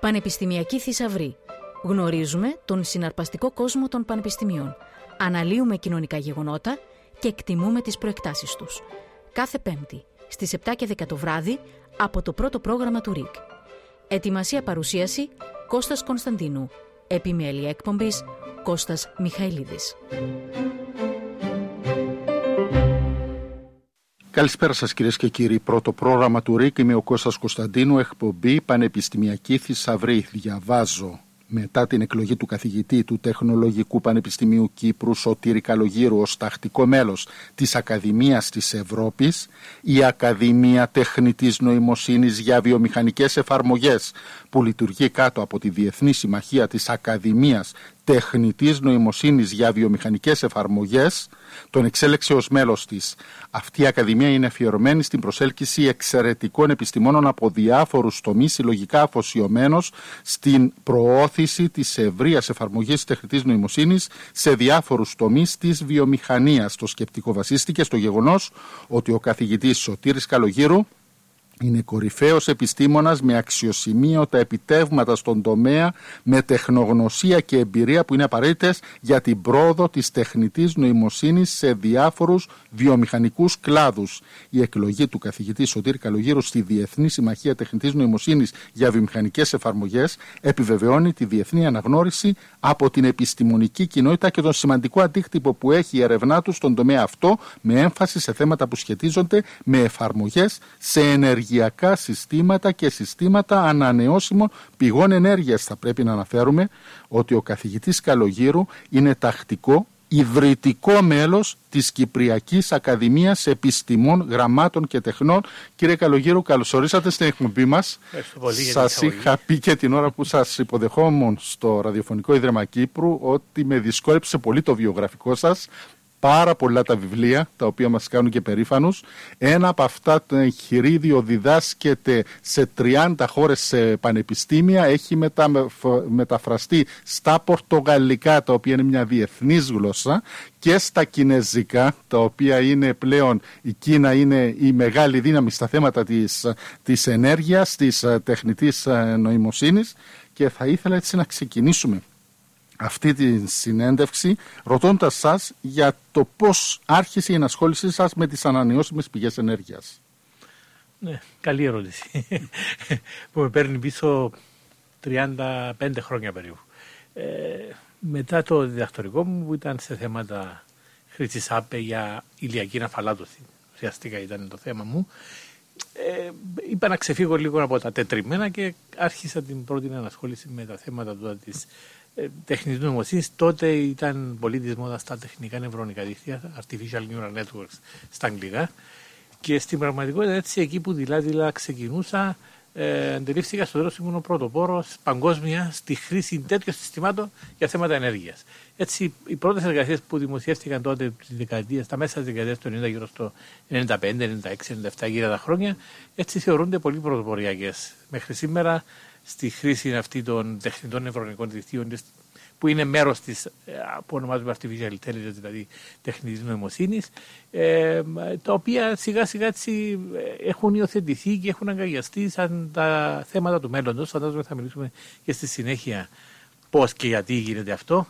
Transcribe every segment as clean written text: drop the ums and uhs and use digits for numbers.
Πανεπιστημιακοί θησαυροί. Γνωρίζουμε τον συναρπαστικό κόσμο των πανεπιστημίων. Αναλύουμε κοινωνικά γεγονότα και εκτιμούμε τις προεκτάσεις τους. Κάθε Πέμπτη, στις 7 και 10 το βράδυ, από το πρώτο πρόγραμμα του ΡΙΚ. Ετοιμασία παρουσίαση Κώστας Κωνσταντίνου. Επιμέλεια εκπομπής Κώστας Μιχαηλίδης. Καλησπέρα σας κυρίες και κύριοι. Πρώτο πρόγραμμα του ΡΙΚ, είμαι ο Κώστας Κωνσταντίνου, εκπομπή Πανεπιστημιακή Θησαυρή. Διαβάζω μετά την εκλογή του καθηγητή του Τεχνολογικού Πανεπιστημίου Κύπρου Σωτήρη Καλογύρου ως τακτικό μέλος της Ακαδημίας της Ευρώπης, η Ακαδημία Τεχνητής Νοημοσύνης για Βιομηχανικές Εφαρμογές, που λειτουργεί κάτω από τη Διεθνή Συμμαχία της Ακαδημίας Τεχνητής Νοημοσύνης για Βιομηχανικές Εφαρμογές, τον εξέλεξε ως μέλος της. Αυτή η Ακαδημία είναι αφιερωμένη στην προσέλκυση εξαιρετικών επιστημόνων από διάφορους τομείς, συλλογικά αφοσιωμένος στην προώθηση της ευρείας εφαρμογής τεχνητής νοημοσύνης σε διάφορους τομείς της βιομηχανίας. Το σκεπτικό βασίστηκε στο γεγονός ότι ο καθηγητής Σωτήρης Καλογύρου είναι κορυφαίος επιστήμονας με αξιοσημείωτα επιτεύγματα στον τομέα, με τεχνογνωσία και εμπειρία που είναι απαραίτητες για την πρόοδο της τεχνητής νοημοσύνης σε διάφορους βιομηχανικούς κλάδους. Η εκλογή του καθηγητή Σωτήρη Καλογύρου στη Διεθνή Συμμαχία Τεχνητής Νοημοσύνης για Βιομηχανικές Εφαρμογές επιβεβαιώνει τη διεθνή αναγνώριση από την επιστημονική κοινότητα και τον σημαντικό αντίκτυπο που έχει η έρευνά του στον τομέα αυτό, με έμφαση σε θέματα που σχετίζονται με εφαρμογές σε ενεργειακά συστήματα και συστήματα ανανεώσιμων πηγών ενέργειας. Θα πρέπει να αναφέρουμε ότι ο καθηγητής Καλογύρου είναι τακτικό ιδρυτικό μέλος της Κυπριακής Ακαδημίας Επιστημών, Γραμμάτων και Τεχνών. Κύριε Καλογύρου, καλώς ορίσατε στην εκπομπή μας. Σας είχα πει και την ώρα που σας υποδεχόμουν στο Ραδιοφωνικό Ίδρυμα Κύπρου ότι με δυσκόλεψε πολύ το βιογραφικό σας. Πάρα πολλά τα βιβλία, τα οποία μας κάνουν και περήφανους. Ένα από αυτά, το εγχειρίδιο, διδάσκεται σε 30 χώρες σε πανεπιστήμια. Έχει μεταφραστεί στα πορτογαλικά, τα οποία είναι μια διεθνής γλώσσα, και στα κινεζικά, τα οποία είναι πλέον, η Κίνα είναι η μεγάλη δύναμη στα θέματα της ενέργειας, της τεχνητής νοημοσύνης. Και θα ήθελα έτσι να ξεκινήσουμε αυτή τη συνέντευξη ρωτώντας σας για το πώς άρχισε η ενασχόλησή σας με τις ανανεώσιμες πηγές ενέργειας. Ναι, καλή ερώτηση που με παίρνει πίσω 35 χρόνια περίπου. Μετά το διδακτορικό μου, που ήταν σε θέματα χρήσης ΑΠΕ για ηλιακή αφαλάτωση, ουσιαστικά ήταν το θέμα μου, είπα να ξεφύγω λίγο από τα τετριμμένα και άρχισα την πρώτη ανασχόληση με τα θέματα της τεχνητής νοημοσύνης. Τότε ήταν πολύ της μόδας στα τεχνικά νευρονικά δίκτυα, Artificial Neural Networks στα αγγλικά, και στην πραγματικότητα έτσι εκεί που δειλά ξεκινούσα, αντιλήφθηκα στο τέλος ήμουν ο πρωτοπόρος παγκόσμια στη χρήση τέτοιων συστημάτων για θέματα ενέργειας. Έτσι, οι πρώτες εργασίες που δημοσιεύτηκαν τότε στα μέσα της δεκαετίας του 90, γύρω στο 95, 96, 97, γύρω τα χρόνια, έτσι θεωρούνται πολύ πρωτοποριακές. Μέχρι σήμερα, στη χρήση αυτή των τεχνητών νευρονικών δικτύων, που είναι μέρος της, που ονομάζουμε Artificial Intelligence, δηλαδή τεχνητής νοημοσύνης, τα οποία σιγά σιγά έτσι έχουν υιοθετηθεί και έχουν αγκαλιαστεί σαν τα θέματα του μέλλοντος. Φαντάζομαι θα μιλήσουμε και στη συνέχεια πώς και γιατί γίνεται αυτό.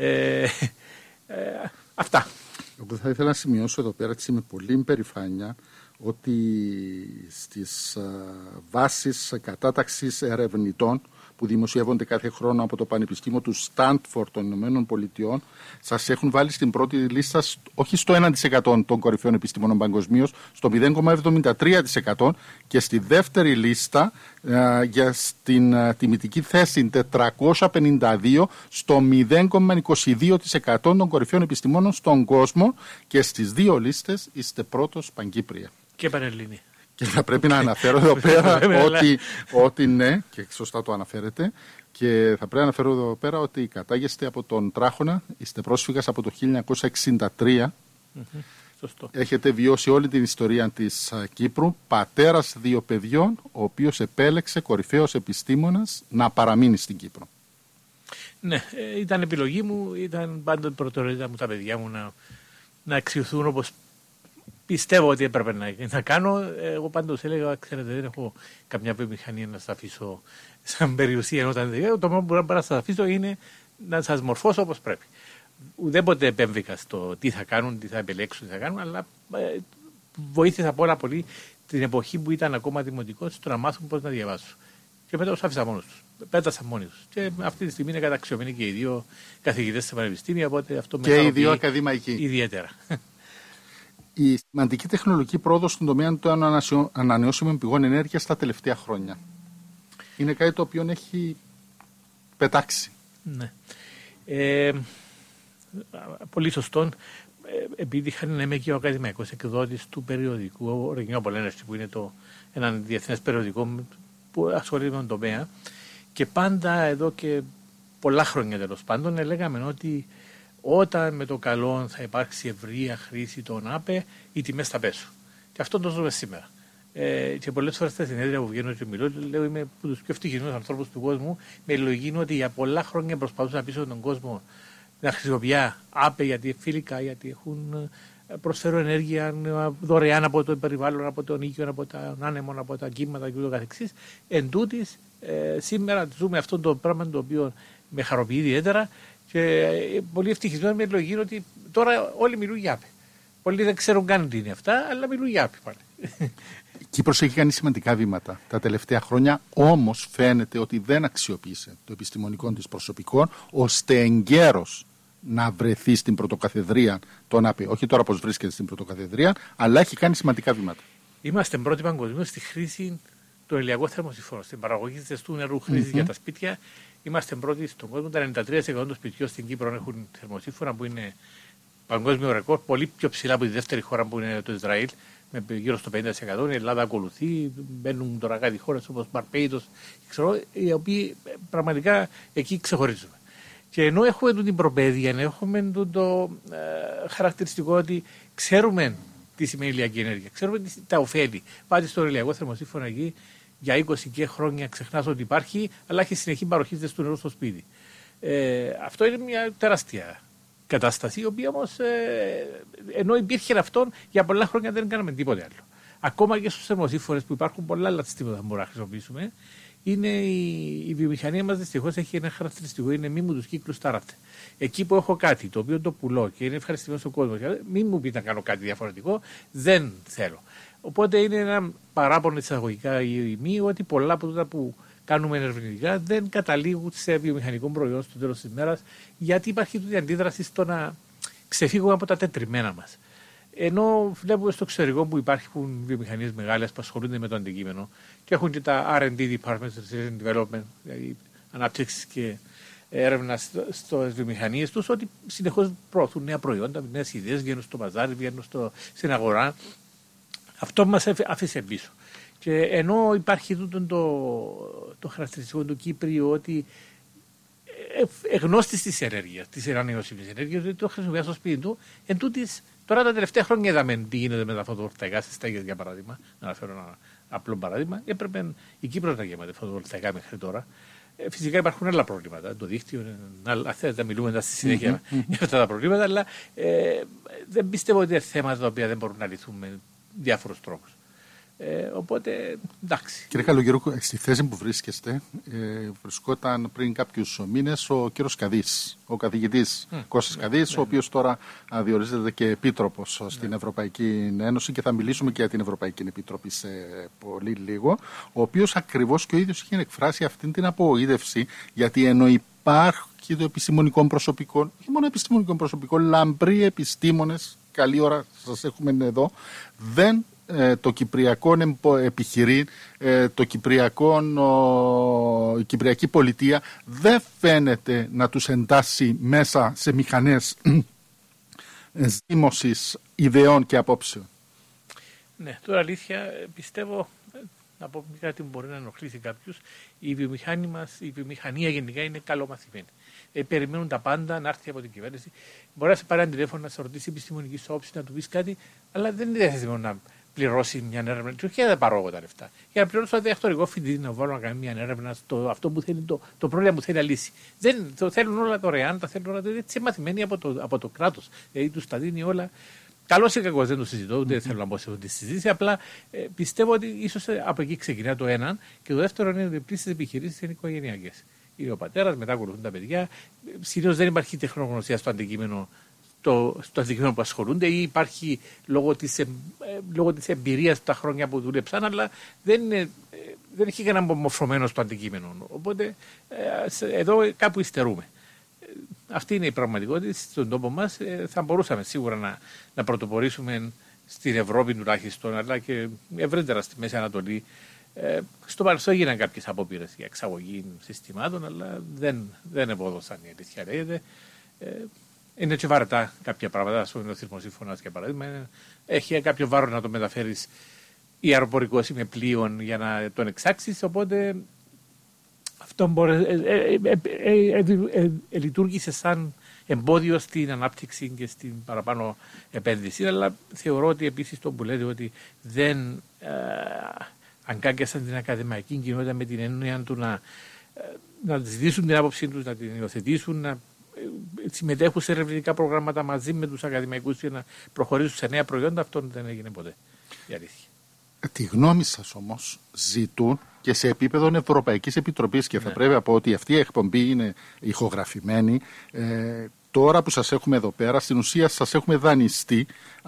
Αυτά. Εγώ θα ήθελα να σημειώσω εδώ πέρα, έτσι με πολύ υπερηφάνεια, ότι στις βάσεις κατάταξης ερευνητών που δημοσιεύονται κάθε χρόνο από το Πανεπιστήμιο του Στάντφορντ των Ηνωμένων Πολιτειών, σας έχουν βάλει στην πρώτη λίστα όχι στο 1% των κορυφαίων επιστημόνων παγκοσμίως, στο 0,73%, και στη δεύτερη λίστα για στην τιμητική θέση 452 στο 0,22% των κορυφαίων επιστημόνων στον κόσμο, και στις δύο λίστες είστε πρώτος Παγκύπρια. Και Πανελλήνια. Και θα πρέπει να αναφέρω εδώ πέρα ότι ναι, και σωστά το αναφέρετε, και θα πρέπει να αναφέρω εδώ πέρα ότι κατάγεστε από τον Τράχονα, είστε πρόσφυγας από το 1963. Σωστό. Έχετε βιώσει όλη την ιστορία της Κύπρου, πατέρας 2 παιδιών, ο οποίος επέλεξε κορυφαίος επιστήμονας να παραμείνει στην Κύπρο. Ναι, ήταν επιλογή μου, ήταν πάντοτε προτεραιότητα μου τα παιδιά μου να εξηγηθούν όπως πιστεύω ότι έπρεπε να κάνω. Εγώ πάντως έλεγα, ξέρετε, δεν έχω καμιά βιομηχανία να σας αφήσω σαν περιουσία. Το μόνο που μπορώ να σας αφήσω είναι να σας μορφώσω όπως πρέπει. Ουδέποτε επέμβηκα στο τι θα κάνουν, τι θα επιλέξουν, τι θα κάνουν, αλλά βοήθησα πάρα πολύ την εποχή που ήταν ακόμα δημοτικός στο να μάθουν πώς να διαβάσουν. Και μετά τους άφησα μόνος τους. Πέτασαν μόνοι τους. Και αυτή τη στιγμή είναι καταξιωμένοι και οι δύο καθηγητές στα πανεπιστήμια. Οπότε αυτό και οι δύο ακαδημαϊκοί. Ιδιαίτερα. Η σημαντική τεχνολογική πρόοδος στον τομέα των ανανεώσιμων πηγών ενέργειας τα τελευταία χρόνια είναι κάτι το οποίο έχει πετάξει. Ναι. Πολύ σωστό. Επειδή είχα να είμαι και ο ακαδημαϊκός εκδότης του περιοδικού Renewable Energy, που είναι ένα διεθνές περιοδικό που ασχολείται με τον τομέα, και πάντα εδώ και πολλά χρόνια τέλος πάντων λέγαμε ότι όταν με το καλό θα υπάρξει ευρεία χρήση των ΑΠΕ, οι τιμές θα πέσουν. Και αυτό το ζούμε σήμερα. Και πολλές φορές στα συνέδρια που βγαίνω και μιλώ, λέω είμαι από τους πιο ευτυχισμένους ανθρώπους του κόσμου, με λογική είναι ότι για πολλά χρόνια προσπαθούσα να πείσω τον κόσμο να χρησιμοποιεί ΑΠΕ γιατί φιλικά, γιατί προσφέρουν ενέργεια δωρεάν από το περιβάλλον, από τον οίκιο, από τα άνεμο, από τα κύματα κ.ο.κ. Εν τούτης, σήμερα ζούμε αυτό το πράγμα το οποίο με χαροποιεί ιδιαίτερα και πολύ ευτυχισμένο με λογική είναι ότι τώρα όλοι μιλούν για ΑΠΕ. Πολλοί δεν ξέρουν καν τι είναι αυτά, αλλά μιλούν για ΑΠΕ πάλι. Η Κύπρος έχει κάνει σημαντικά βήματα τα τελευταία χρόνια, όμως φαίνεται ότι δεν αξιοποίησε το επιστημονικό της προσωπικό ώστε εγκαίρως να βρεθεί στην πρωτοκαθεδρία των ΑΠΕ. Όχι τώρα πως βρίσκεται στην πρωτοκαθεδρία, αλλά έχει κάνει σημαντικά βήματα. Είμαστε πρώτοι παγκοσμίως στη χρήση του ελιακού θερμοσυφώνου, στην παραγωγή ζεστού νερού χρήση για τα σπίτια. Είμαστε πρώτοι στον κόσμο. Τα 93% των σπιτιών στην Κύπρο έχουν θερμοσύφωνα που είναι παγκόσμιο ρεκόρ, πολύ πιο ψηλά από τη δεύτερη χώρα που είναι το Ισραήλ, με γύρω στο 50%. Η Ελλάδα ακολουθεί, μπαίνουν τώρα κάτι χώρες όπως Μπαρπέιτος, οι οποίοι πραγματικά εκεί ξεχωρίζουμε. Και ενώ έχουμε την προπαίδεια, έχουμε το χαρακτηριστικό ότι ξέρουμε τι σημαίνει ηλιακή ενέργεια, ξέρουμε τα ωφέλη. Πάτε στο ηλιακό θερμοσύφωνα εκεί για 20 και χρόνια, ξεχνάς ότι υπάρχει, αλλά έχει συνεχή παροχή ζεστού νερού στο σπίτι. Αυτό είναι μια τεράστια κατάσταση, η οποία όμως ενώ υπήρχε αυτόν, για πολλά χρόνια δεν κάναμε τίποτε άλλο. Ακόμα και στους θερμοσύφωνες που υπάρχουν πολλά άλλα συστήματα που μπορούμε να χρησιμοποιήσουμε, η βιομηχανία μας δυστυχώς έχει ένα χαρακτηριστικό, είναι μη μου τους κύκλους ταράτε. Εκεί που έχω κάτι το οποίο το πουλώ και είναι ευχαριστημένος ο κόσμος, μην μου πει να κάνω κάτι διαφορετικό, δεν θέλω. Οπότε είναι ένα παράπονο εισαγωγικά ή μη ότι πολλά από αυτά που κάνουμε ερευνητικά δεν καταλήγουν σε βιομηχανικό προϊόν στο τέλος της ημέρας, γιατί υπάρχει η αντίδραση στο να ξεφύγουμε από τα τετριμμένα μας. Ενώ βλέπουμε στο εξωτερικό που υπάρχουν βιομηχανίες μεγάλες που ασχολούνται με το αντικείμενο και έχουν και τα R&D Departments, Research and Development, δηλαδή ανάπτυξη και έρευνα στις βιομηχανίες τους, ότι συνεχώς προωθούν νέα προϊόντα, νέες ιδέες, βγαίνουν στο παζάρι, βγαίνουν στην αγορά. Αυτό μας άφησε πίσω. Και ενώ υπάρχει το χαρακτηριστικό του Κύπριου ότι εγνώστης της ενέργειας, της ανανεώσιμης ενέργειας, ότι το χρησιμοποιεί στο σπίτι του, εν τούτης, τώρα τα τελευταία χρόνια είδαμε τι γίνεται με τα φωτοβολταϊκά στις στέγες, για παράδειγμα. Να αναφέρω ένα απλό παράδειγμα. Έπρεπε η Κύπρος να γεμάται φωτοβολταϊκά μέχρι τώρα. Φυσικά υπάρχουν άλλα προβλήματα. Το δίκτυο, θα μιλούμε στη συνέχεια για αυτά τα προβλήματα, αλλά δεν πιστεύω ότι είναι θέματα τα οποία δεν μπορούν να λυθούν με διάφορους τρόπους. Οπότε, εντάξει. Κύριε Καλογερού, στη θέση που βρίσκεστε, βρισκόταν πριν κάποιους μήνες ο κύριος Καδής, ο καθηγητής Κώστας Καδής, ο οποίος τώρα διορίζεται και επίτροπος στην Ευρωπαϊκή Ένωση και θα μιλήσουμε και για την Ευρωπαϊκή Επιτροπή σε πολύ λίγο, ο οποίος ακριβώς και ο ίδιος είχε εκφράσει αυτή την απογοήτευση, γιατί ενώ υπάρχει το επιστημονικό προσωπικό, όχι μόνο επιστημονικό προσωπικό, λαμπροί επιστήμονες, καλή ώρα σας έχουμε εδώ, δεν το κυπριακό επιχειρήν, η κυπριακή πολιτεία δεν φαίνεται να τους εντάσσει μέσα σε μηχανές ζήμωσης ιδεών και απόψεων. Ναι, τώρα αλήθεια πιστεύω, να πω κάτι που μπορεί να ενοχλήσει κάποιους, η βιομηχανία γενικά είναι καλομαθημένη. Περιμένουν τα πάντα να έρθει από την κυβέρνηση. Μπορεί να σε πάρει ένα τηλέφωνο, να σε ρωτήσει επιστημονική όψη, να του πει κάτι, αλλά δεν είναι διαθέσιμο να πληρώσει μια έρευνα. Και δεν πάρω εγώ τα λεφτά. Για να πληρώσω ένα διακτορικό φοιτητή να βάλω να κάνει μια έρευνα στο αυτό που θέλει, το πρόβλημα που θέλει να λύσει. Το θέλουν όλα δωρεάν, τα θέλουν όλα. Έτσι μαθημένοι από το κράτος. Δηλαδή του τα δίνει όλα Καλώς ή κακώς δεν το συζητώ, ούτε θέλω να μπω σε αυτή τη συζήτηση. Απλά πιστεύω ότι ίσως από εκεί ξεκινά το ένα. Και το δεύτερο είναι ότι πλήσεις επιχειρήσεις είναι οικογενειακές. Είναι ο πατέρας, μετά ακολουθούν τα παιδιά. Συνήθως δεν υπάρχει τεχνογνωσία στο αντικείμενο. Στο αντικείμενο που ασχολούνται, ή υπάρχει λόγω της εμπειρίας τα χρόνια που δούλεψαν, αλλά δεν έχει κανένα μορφωμένο στο αντικείμενο. Οπότε εδώ κάπου υστερούμε. Αυτή είναι η πραγματικότητα στον τόπο μας. Θα μπορούσαμε σίγουρα να πρωτοπορήσουμε στην Ευρώπη τουλάχιστον, αλλά και ευρύτερα στη Μέση Ανατολή. Στο παρελθόν έγιναν κάποιες απόπειρες για εξαγωγή συστημάτων, αλλά δεν επόδωσαν, η αλήθεια λέγεται. Είναι και βαρετά κάποια πράγματα, ας πούμε ο θερμοσύμφωνας για παράδειγμα. Έχει κάποιο βάρος να το μεταφέρεις ή αεροπορικός ή με πλοίον για να τον εξάξεις, οπότε αυτό λειτουργήσε σαν εμπόδιο στην ανάπτυξη και στην παραπάνω επένδυση, αλλά θεωρώ ότι επίσης το που λέτε ότι δεν αγκάγκιασαν την ακαδημαϊκή κοινότητα με την έννοια του να ζητήσουν την άποψή τους, να την υιοθετήσουν, να συμμετέχουν σε ερευνητικά προγράμματα μαζί με τους ακαδημαϊκούς και να προχωρήσουν σε νέα προϊόντα. Αυτό δεν έγινε ποτέ, η αλήθεια. Τη γνώμη σας όμως ζητούν και σε επίπεδο Ευρωπαϊκής Επιτροπής και θα πρέπει να πω ότι αυτή η εκπομπή είναι ηχογραφημένη. Τώρα που σας έχουμε εδώ πέρα, στην ουσία σας έχουμε δανειστεί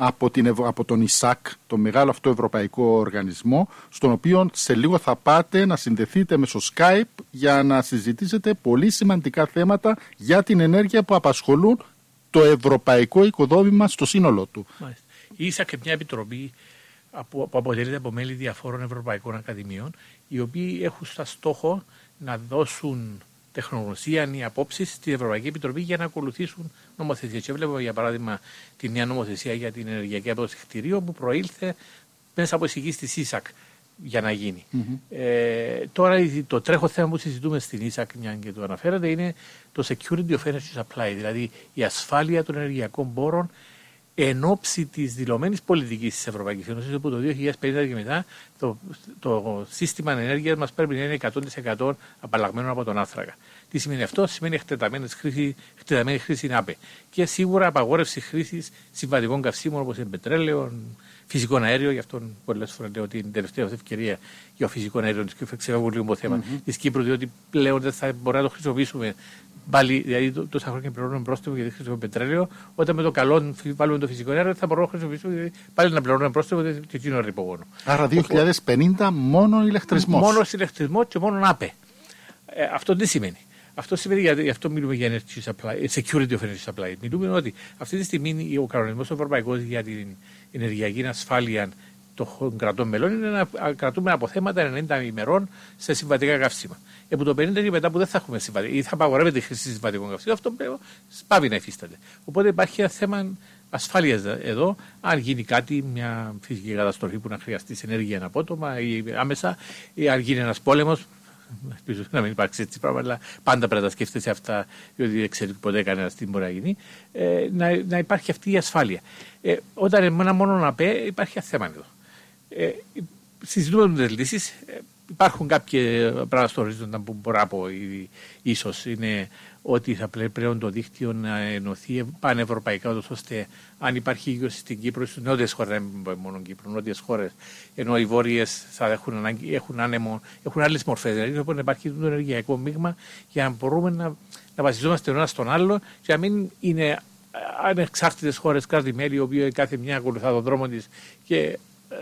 από τον ΙΣΑΚ, τον μεγάλο αυτό ευρωπαϊκό οργανισμό, στον οποίο σε λίγο θα πάτε να συνδεθείτε μέσω Skype για να συζητήσετε πολύ σημαντικά θέματα για την ενέργεια που απασχολούν το ευρωπαϊκό οικοδόμημα στο σύνολό του. Μάλιστα. Η ΙΣΑΚ είναι μια επιτροπή που αποτελείται από μέλη διαφόρων ευρωπαϊκών ακαδημίων, οι οποίοι έχουν σαν στόχο να δώσουν τεχνογνωσία ή απόψεις στην Ευρωπαϊκή Επιτροπή για να ακολουθήσουν νομοθεσία. Και βλέπουμε για παράδειγμα τη νέα νομοθεσία για την ενεργειακή απόδοση κτηρίων που προήλθε μέσα από εισηγήσεις της ΙΣΑΚ για να γίνει. Τώρα το τρέχον θέμα που συζητούμε στην ΙΣΑΚ, μια και το αναφέρατε, είναι το security of energy supply, δηλαδή η ασφάλεια των ενεργειακών πόρων εν ώψη της δηλωμένης πολιτικής της Ευρωπαϊκής Ένωσης, όπου το 2050 και μετά το σύστημα ενέργειας μας πρέπει να είναι 100% απαλλαγμένο από τον άνθρακα. Τι σημαίνει αυτό? Σημαίνει εκτεταμένη χρήση ΝΑΠΕ και σίγουρα απαγόρευση χρήσης συμβατικών καυσίμων όπως είναι πετρέλαιο, φυσικό αέριο. Γι' αυτό πολλές φορές λέω ότι είναι η τελευταία ευκαιρία για το φυσικό αέριο της Κύπρου. Ξεφεύγω λίγο το θέμα της Κύπρου, διότι πλέον δεν θα μπορεί να το χρησιμοποιήσουμε. Πάλι, δηλαδή τόσα χρόνια πληρώνουμε πρόστιμο γιατί χρησιμοποιούμε πετρέλαιο. Όταν με το καλό βάλουμε το φυσικό αέριο, θα μπορούμε να χρησιμοποιήσουμε γιατί πάλι να πληρώνουμε πρόστιμο και εκείνο είναι ρηπογόνο. Άρα 2050 μόνο ηλεκτρισμός. Μόνο ηλεκτρισμό και μόνο ΝΑΠΕ. Αυτό τι σημαίνει? Αυτό σημαίνει, γι' αυτό μιλούμε για energy supply, security of energy supply. Μιλούμε ότι αυτή τη στιγμή ο κανονισμός ευρωπαϊκός για την ενεργειακή ασφάλεια των κρατών μελών είναι να κρατούμε αποθέματα 90 ημερών σε συμβατικά καύσιμα. Από το 50 και μετά που δεν θα έχουμε συμβατικά ή θα απαγορεύεται η χρήση συμβατικών καυσίμων, αυτό πάβει να υφίσταται. Οπότε υπάρχει ένα θέμα ασφάλειας εδώ. Αν γίνει κάτι, μια φυσική καταστροφή που να χρειαστεί ενέργεια απότομα ή άμεσα, ή αν γίνει ένας πόλεμος. Ελπίζω να μην υπάρξει έτσι πράγμα, αλλά πάντα πρέπει να σκέφτεσαι αυτά, διότι δεν ξέρει ποτέ κανένα τι μπορεί να γίνει. Να υπάρχει αυτή η ασφάλεια. Όταν ένα μόνο να πει, υπάρχει ένα θέμα εδώ. Συζητούμε με τις λύσεις. Υπάρχουν κάποια πράγματα στο ορίζοντα που μπορώ να πω. Ίσως είναι ότι θα πρέπει το δίκτυο να ενωθεί πανευρωπαϊκά, ώστε αν υπάρχει ήγωση στην Κύπρο, στις νότιες χώρες, δεν είναι μόνο Κύπρο, νότιες χώρες, ενώ οι βόρειες θα έχουν άνεμο, έχουν άλλες μορφές. Δηλαδή πρέπει να υπάρχει το ενεργειακό μείγμα για να μπορούμε να βασιζόμαστε ένα στον άλλο και να μην είναι ανεξάρτητες χώρες, κράτη-μέλη, οι οποίοι κάθε μια ακολουθά τον δρόμο της και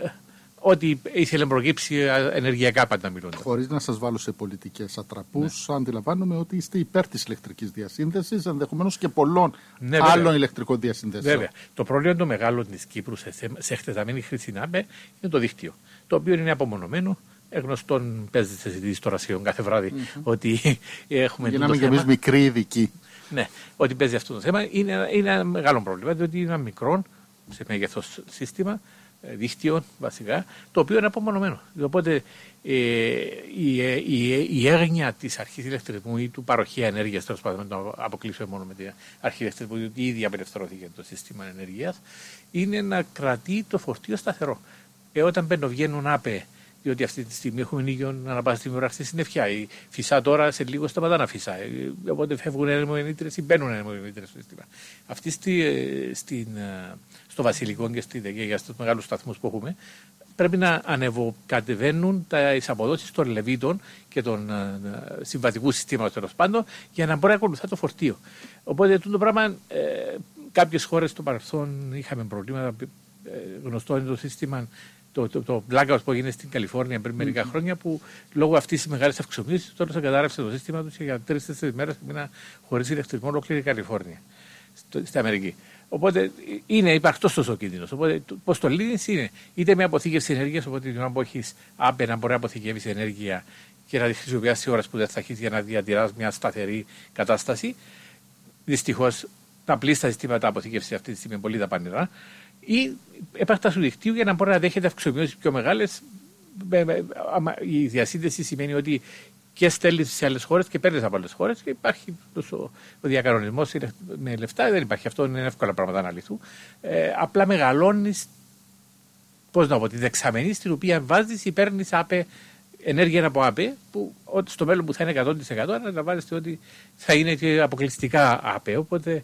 ό,τι ήθελε να προκύψει ενεργειακά πάντα μιλώντα. Χωρίς να σας βάλω σε πολιτικές ατραπούς, αντιλαμβάνομαι ότι είστε υπέρ της ηλεκτρικής διασύνδεσης, ενδεχομένως και πολλών άλλων ηλεκτρικών διασύνδεσεων. Βέβαια. Το πρόβλημα το μεγάλο της Κύπρου σε εκτεταμένη χρήση ΝΑΠΕ είναι το δίκτυο, το οποίο είναι απομονωμένο. Γνωστόν παίζει σε συζητήσεις τώρα σχεδόν κάθε βράδυ ότι έχουμε. Γίναμε και εμείς μικροί ειδικοί. Ναι, ότι παίζει αυτό το θέμα είναι ένα μεγάλο πρόβλημα, διότι είναι ένα μικρό σε μέγεθος σύστημα. Δίκτυο βασικά, το οποίο είναι απομονωμένο. Οπότε η έγνοια της αρχής ηλεκτρισμού ή του παροχή ενέργειας, τέλος πάντων, να το αποκλείσουμε μόνο με την αρχή ηλεκτρισμού, διότι ήδη απελευθερώθηκε το σύστημα ενέργειας, είναι να κρατεί το φορτίο σταθερό. Όταν βγαίνουν άπε Διότι αυτή τη στιγμή έχουμε ήλιο ανά πάσα στιγμή ώρα στη συννεφιά. Φυσά τώρα, σε λίγο σταματά να φυσά. Οπότε φεύγουν ενερμογεννήτρες ή μπαίνουν ενερμογεννήτρες στο σύστημα. Αυτή στο Βασιλικό και στη ΔΕΚΕ, για στους μεγάλους σταθμούς που έχουμε, πρέπει να ανεβοκατεβαίνουν τις αποδόσεις των λεβίτων και των συμβατικού συστήματος τέλος πάντων για να μπορεί να ακολουθά το φορτίο. Οπότε το πράγμα, κάποιες χώρες στο παρελθόν είχαμε προβλήματα. Γνωστό είναι το σύστημα, το blackout που έγινε στην Καλιφόρνια πριν μερικά χρόνια, που λόγω αυτής της μεγάλης αυξομοίωσης τώρα σε κατάρρευσε το σύστημα του και για 3-4 μέρες μήνα χωρίς ηλεκτρισμό ολόκληρη η Καλιφόρνια, στην Αμερική. Οπότε είναι υπαρκτός ο κίνδυνος. Οπότε πώς το λύνεις είναι είτε με αποθήκευση ενέργειας, οπότε την ώρα που έχεις άπε να μπορεί να αποθηκεύεις ενέργεια και να τη χρησιμοποιήσεις σε ώρες που δεν θα έχεις για να διατηράς μια σταθερή κατάσταση. Δυστυχώς τα πλήστα συστήματα αποθήκευσης αυτή τη στιγμή είναι πολύ δαπανηρά. Ή επέκταση του δικτύου για να μπορεί να δέχεται αυξομοιώσεις πιο μεγάλες. Η διασύνδεση σημαίνει ότι και στέλνεις σε άλλες χώρες και παίρνεις από άλλες χώρες και υπάρχει ο διακανονισμός με λεφτά, δεν υπάρχει. Αυτό είναι εύκολα πράγματα να λυθούν. Απλά μεγαλώνεις, πώς να πω, τη δεξαμενή στην οποία βάζεις ή παίρνεις ενέργεια από ΑΠΕ, που στο μέλλον που θα είναι 100% αναλαμβάνεστε ότι θα είναι και αποκλειστικά ΑΠΕ. Οπότε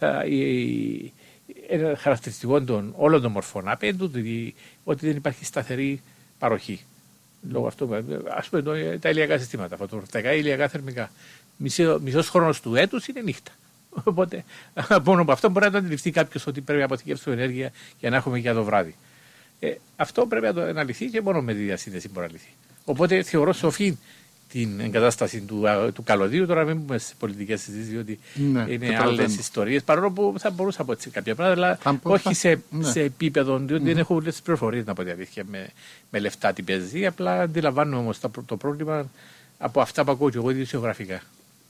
ένα χαρακτηριστικό των όλων των μορφών ΑΠΕ είναι ότι δεν υπάρχει σταθερή παροχή. Λόγω αυτού, ας πούμε, τα ηλιακά συστήματα, φωτοβολταϊκά, ηλιακά, θερμικά. Μισός χρόνος του έτους είναι νύχτα. Οπότε, μόνο από αυτό μπορεί να το αντιληφθεί κάποιος ότι πρέπει να αποθηκεύσουμε ενέργεια για να έχουμε για το βράδυ. Αυτό πρέπει να λυθεί και μόνο με τη διασύνδεση μπορεί να λυθεί. Οπότε θεωρώ σοφή την εγκατάσταση του καλωδίου. Τώρα μην πούμε στις πολιτικές συζητήσεις, διότι είναι άλλες ιστορίες. Παρόλο που θα μπορούσα να πω έτσι κάποια πράγματα, αλλά όχι σε επίπεδο, διότι δεν έχω όλες τις πληροφορίες να πω τη αλήθεια με λεφτά τι παίζει. Απλά αντιλαμβάνομαι όμως το πρόβλημα από αυτά που ακούω και εγώ ειδησιογραφικά.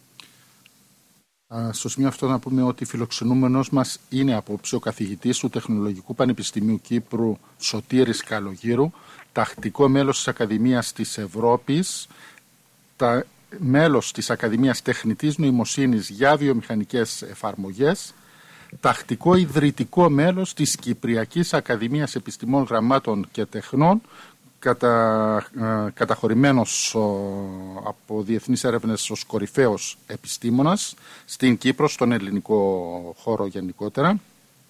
Στο σημείο αυτό να πούμε ότι φιλοξενούμενος μας είναι απόψε ο καθηγητής του Τεχνολογικού Πανεπιστημίου Κύπρου Σωτήρης Καλογύρου, τακτικό μέλος της Ακαδημίας της Ευρώπης, μέλος της Ακαδημίας Τεχνητής Νοημοσύνης για Βιομηχανικές Εφαρμογές, τακτικό ιδρυτικό μέλος της Κυπριακής Ακαδημίας Επιστημών Γραμμάτων και Τεχνών, καταχωρημένος από διεθνείς έρευνες ως κορυφαίος επιστήμονας στην Κύπρο, στον ελληνικό χώρο γενικότερα,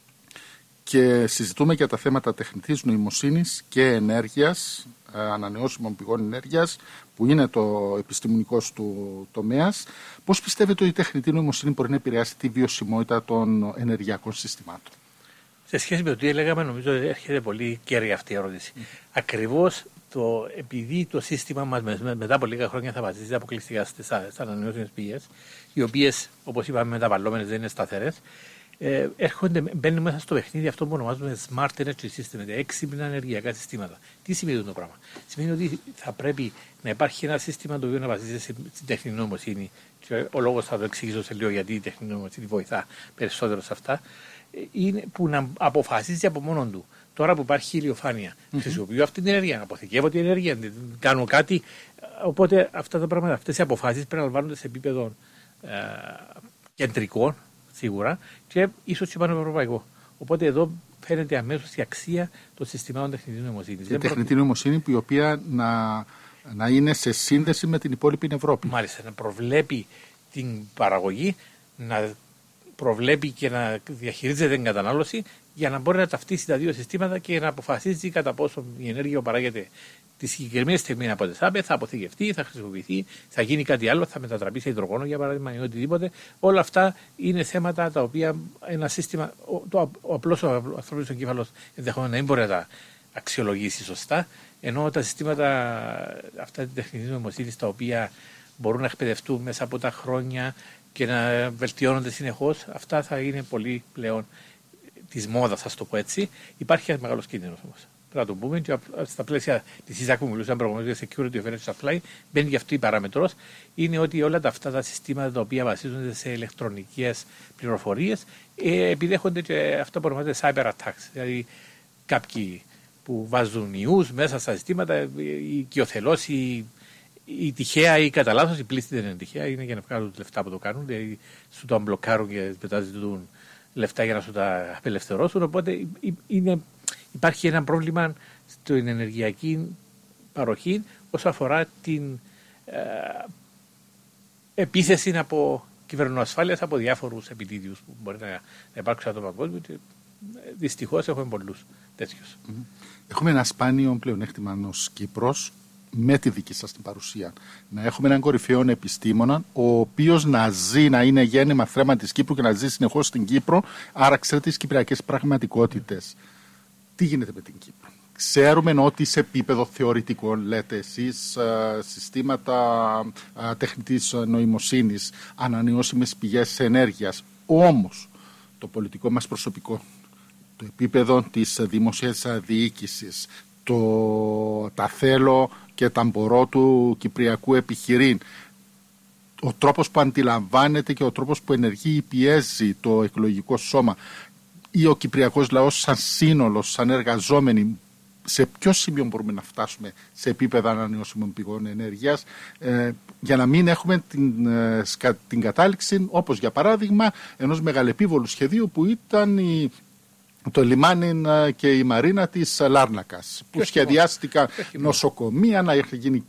και συζητούμε για τα θέματα τεχνητής νοημοσύνης και ενέργειας, ανανεώσιμων πηγών ενέργειας, που είναι το επιστημονικός του τομέας. Πώς πιστεύετε ότι η τεχνητή νοημοσύνη μπορεί να επηρεάσει τη βιωσιμότητα των ενεργειακών συστημάτων? Σε σχέση με το τι έλεγαμε, νομίζω ότι έρχεται πολύ κέρια αυτή η ερώτηση. Ακριβώς επειδή το σύστημα μας μετά από λίγα χρόνια θα βασίζεται αποκλειστικά στις ανανεώσιμες πηγές, οι οποίες, όπως είπαμε, μεταβαλλόμενες, δεν είναι σταθερές, μπαίνουν μέσα στο παιχνίδι αυτό που ονομάζουμε Smart Energy System, έξυπνα ενεργειακά συστήματα. Τι σημαίνει το πράγμα? Σημαίνει ότι θα πρέπει να υπάρχει ένα σύστημα το οποίο να βασίζεται στην τεχνητή νοημοσύνη. Και ο λόγος θα το εξηγήσω σε λίγο γιατί η τεχνητή νοημοσύνη βοηθά περισσότερο σε αυτά. Είναι που να αποφασίζει από μόνο του. Τώρα που υπάρχει ηλιοφάνεια, χρησιμοποιώ αυτή την ενέργεια, αποθηκεύω την ενέργεια, κάνω κάτι. Οπότε αυτά τα πράγματα, αυτές οι αποφάσεις πρέπει να λαμβάνονται σε επίπεδο κεντρικό, σίγουρα, και ίσως και πανευρωπαϊκό. Οπότε εδώ φαίνεται αμέσως η αξία των συστημάτων τεχνητής νοημοσύνης. Η τεχνητή νοημοσύνη που η οποία να είναι σε σύνδεση με την υπόλοιπη Ευρώπη. Μάλιστα, να προβλέπει την παραγωγή, να προβλέπει και να διαχειρίζεται την κατανάλωση για να μπορεί να ταυτίσει τα δύο συστήματα και να αποφασίζει κατά πόσο η ενέργεια που παράγεται τη συγκεκριμένη στιγμή από τις ΑΠΕ θα αποθηκευτεί, θα χρησιμοποιηθεί, θα γίνει κάτι άλλο, θα μετατραπεί σε υδρογόνο για παράδειγμα ή οτιδήποτε. Όλα αυτά είναι θέματα τα οποία ένα σύστημα, ο απλός ανθρώπινος εγκέφαλος ενδεχομένως να μην μπορεί να τα αξιολογήσει σωστά, ενώ τα συστήματα αυτά τη τεχνητή νοημοσύνη, τα οποία μπορούν να εκπαιδευτούν μέσα από τα χρόνια και να βελτιώνονται συνεχώς, αυτά θα είναι πολύ πλέον της μόδας, θα το πω έτσι. Υπάρχει ένα μεγάλος κίνδυνος όμως. Πρέπει να το πούμε, και στα πλαίσια της ΙΖΑΚ που μιλούσαμε προηγουμένως για Security of Energy Supply, μπαίνει και αυτή η παράμετρος, είναι ότι όλα αυτά τα συστήματα τα οποία βασίζονται σε ηλεκτρονικές πληροφορίες επιδέχονται και αυτό που ονομάζεται cyber attacks. Δηλαδή κάποιοι που βάζουν ιούς μέσα στα συστήματα, η οικειοθελώς, η τυχαία ή κατά λάθος, η πλήστη δεν είναι τυχαία, είναι για να βγάλουν λεφτά που το κάνουν, δηλαδή σου το αμπλοκάρουν και μετά ζητούν λεφτά για να σου τα απελευθερώσουν. Οπότε υπάρχει ένα πρόβλημα στην ενεργειακή παροχή όσον αφορά την επίθεση από κυβερνοασφάλειας από διάφορους επιτίδιους που μπορεί να υπάρξουν στο παγκόσμιο. Δυστυχώς έχουμε πολλούς τέτοιους. Έχουμε ένα σπάνιο πλεονέκτημα ως Κύπρος, με τη δική σας την παρουσία. Να έχουμε έναν κορυφαίο επιστήμονα, ο οποίος να ζει, να είναι γέννημα θρέμα της Κύπρου και να ζει συνεχώς στην Κύπρο, άρα ξέρετε τις κυπριακές πραγματικότητες. Τι γίνεται με την Κύπρο? Ξέρουμε ότι σε επίπεδο θεωρητικών, λέτε εσείς, συστήματα τεχνητής νοημοσύνης, ανανεώσιμες πηγές ενέργειας. Όμως, το πολιτικό μας προσωπικό, το επίπεδο της δημοσίας διοίκησης, τα θέλω και τα μπορώ του κυπριακού επιχειρήν, ο τρόπος που αντιλαμβάνεται και ο τρόπος που ενεργεί ή πιέζει το εκλογικό σώμα ή ο κυπριακός λαός σαν σύνολο, σαν εργαζόμενοι, σε ποιο σημείο μπορούμε να φτάσουμε σε επίπεδα ανανεώσιμων πηγών ενέργειας, για να μην έχουμε την κατάληξη, όπως για παράδειγμα ενός μεγαλεπίβολου σχεδίου που ήταν το λιμάνι και η μαρίνα της Λάρνακας, που σχεδιάστηκαν νοσοκομεία, να έχει γίνει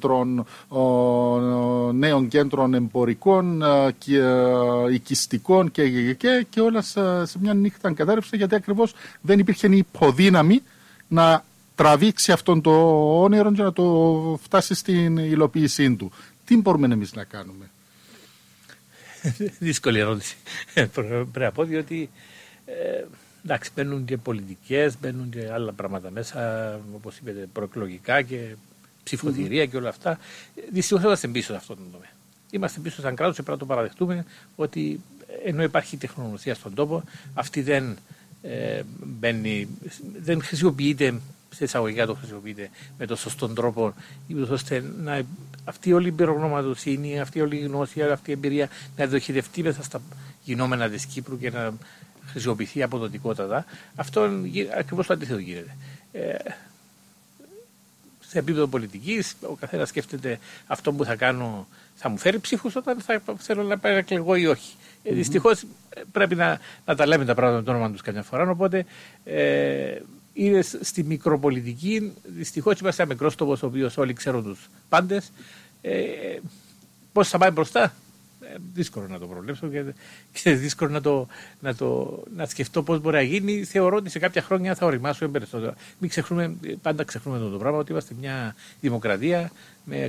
νέων κέντρων εμπορικών και οικιστικών και όλα σε μια νύχτα κατάρρευσε, γιατί ακριβώς δεν υπήρχε η υποδύναμη να τραβήξει αυτόν το όνειρο και να το φτάσει στην υλοποίησή του. Τι μπορούμε εμείς να κάνουμε? Δύσκολη ερώτηση. Πρέπει να πω, διότι εντάξει, μπαίνουν και πολιτικές, μπαίνουν και άλλα πράγματα μέσα, όπως είπετε, προεκλογικά και ψηφοθυρία και όλα αυτά. Δυστυχώς είμαστε πίσω σε αυτόν τον τομέα. Είμαστε πίσω σαν κράτος και πρέπει να το παραδεχτούμε ότι ενώ υπάρχει τεχνογνωσία στον τόπο, αυτή δεν χρησιμοποιείται, σε εισαγωγικά το χρησιμοποιείται με τον σωστό τρόπο, ώστε αυτή όλη η πυρογνωματοσύνη, αυτή όλη η γνώση, αυτή η εμπειρία να διοχετευτεί μέσα στα γινόμενα της Κύπρου και να χρησιμοποιηθεί αποδοτικότατα. Αυτό ακριβώς το αντίθετο γίνεται. Σε επίπεδο πολιτικής, ο καθένας σκέφτεται αυτό που θα κάνω θα μου φέρει ψήφους όταν θα θέλω να πάει να εκλεγώ ή όχι. Δυστυχώς πρέπει να τα λέμε τα πράγματα με το όνομα τους καμιά φορά. Οπότε είναι στη μικροπολιτική, δυστυχώς είμαστε ένα μικρός τόπος ο οποίος όλοι ξέρουν τους πάντες. Πώς θα πάει μπροστά? Δύσκολο να το προβλέψω και δύσκολο να σκεφτώ πώς μπορεί να γίνει. Θεωρώ ότι σε κάποια χρόνια θα οριμάσουμε περισσότερο. Μην ξεχνούμε, πάντα ξεχνούμε το πράγμα, ότι είμαστε μια δημοκρατία με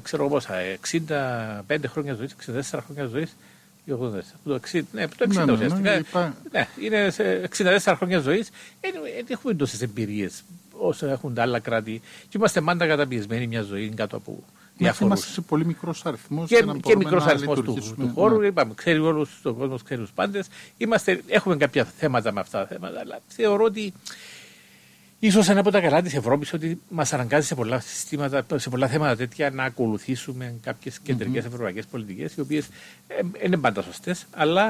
65 χρόνια ζωής, 64 χρόνια ζωής. Το 60 ουσιαστικά. Ναι, είναι σε 64 χρόνια ζωής. Δεν έχουμε τόσες εμπειρίες όσο έχουν τα άλλα κράτη και είμαστε πάντα καταπιεσμένοι μια ζωή κάτω από διάφορους. Είμαστε σε πολύ μικρός αριθμός και μικρός αριθμός του χώρου. Είπαμε, ξέρει όλους τον κόσμο, ξέρει τους πάντες. Έχουμε κάποια θέματα με αυτά τα θέματα, αλλά θεωρώ ότι ίσως ένα από τα καλά της Ευρώπης ότι μας αναγκάζει σε πολλά θέματα τέτοια να ακολουθήσουμε κάποιες κεντρικές ευρωπαϊκές πολιτικές, οι οποίες είναι πάντα σωστές, αλλά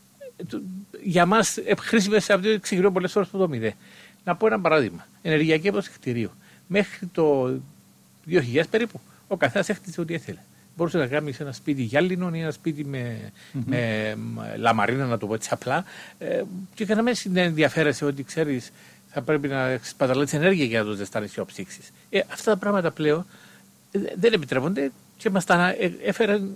για μας χρήσιμες σε αυτό εξηγηρώ πολλές φορές το μηδέ. Να πω ένα παράδειγμα. Ενεργειακή έμπνευση κτηρίου. Μέχρι το 2000 περίπου, ο καθένας έχτιζε ό,τι ήθελε. Μπορούσε να κάνει ένα σπίτι γυάλινο ή ένα σπίτι με λαμαρίνα, να το πω έτσι απλά, και κανένα δεν ενδιαφέρεσαι ότι ξέρεις θα πρέπει να σπαταλάς ενέργεια για να το ζεστάνεις και οψύξεις. Αυτά τα πράγματα πλέον δεν επιτρέπονται και μας τα έφεραν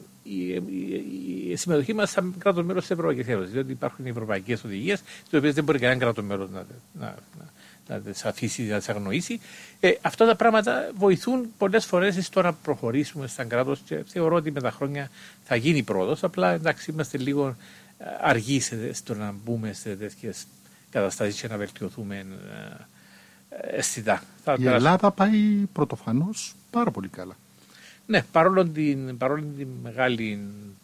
η συμμετοχή μας σαν κράτος μέλος της Ευρωπαϊκής Ένωσης. Διότι υπάρχουν οι ευρωπαϊκές οδηγίες, τις οποίες δεν μπορεί κανένα κράτος μέλος να τις αφήσει, να τις αγνοήσει. Αυτά τα πράγματα βοηθούν πολλές φορές στο να προχωρήσουμε σαν κράτος και θεωρώ ότι με τα χρόνια θα γίνει πρόοδος. Απλά εντάξει, είμαστε λίγο αργοί στο να μπούμε σε τέτοιες καταστάσεις και να βελτιωθούμε αισθητά. Η Ελλάδα πάει πρωτοφανώς πάρα πολύ καλά. Ναι, παρόλο την μεγάλη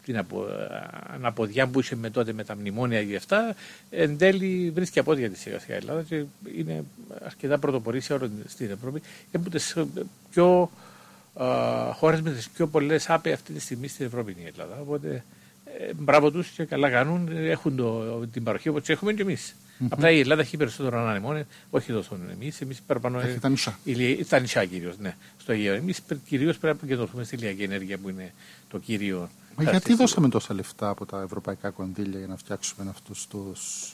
αναποδιά που είχε τότε με τα μνημόνια και αυτά, εν τέλει βρίσκει απόδια τη σιγά σιγά η Ελλάδα και είναι αρκετά πρωτοπορήσια στην Ευρώπη. Είναι τις πιο χώρες με τις πιο πολλές άπε αυτή τη στιγμή στην Ευρώπη είναι η Ελλάδα. Οπότε μπράβο τους και καλά κάνουν, έχουν την παροχή όπως έχουμε και εμείς. Απλά η Ελλάδα έχει περισσότερο ανανεμόνια, όχι τόσο εμείς. Εμείς παραπάνω. Τα νησιά κυρίως, ναι. Στο Αιγαίο. Εμείς κυρίως πρέπει να επικεντρωθούμε στη ηλιακή ενέργεια που είναι το κύριο. Μα γιατί δώσαμε τόσα λεφτά από τα ευρωπαϊκά κονδύλια για να φτιάξουμε αυτούς τους.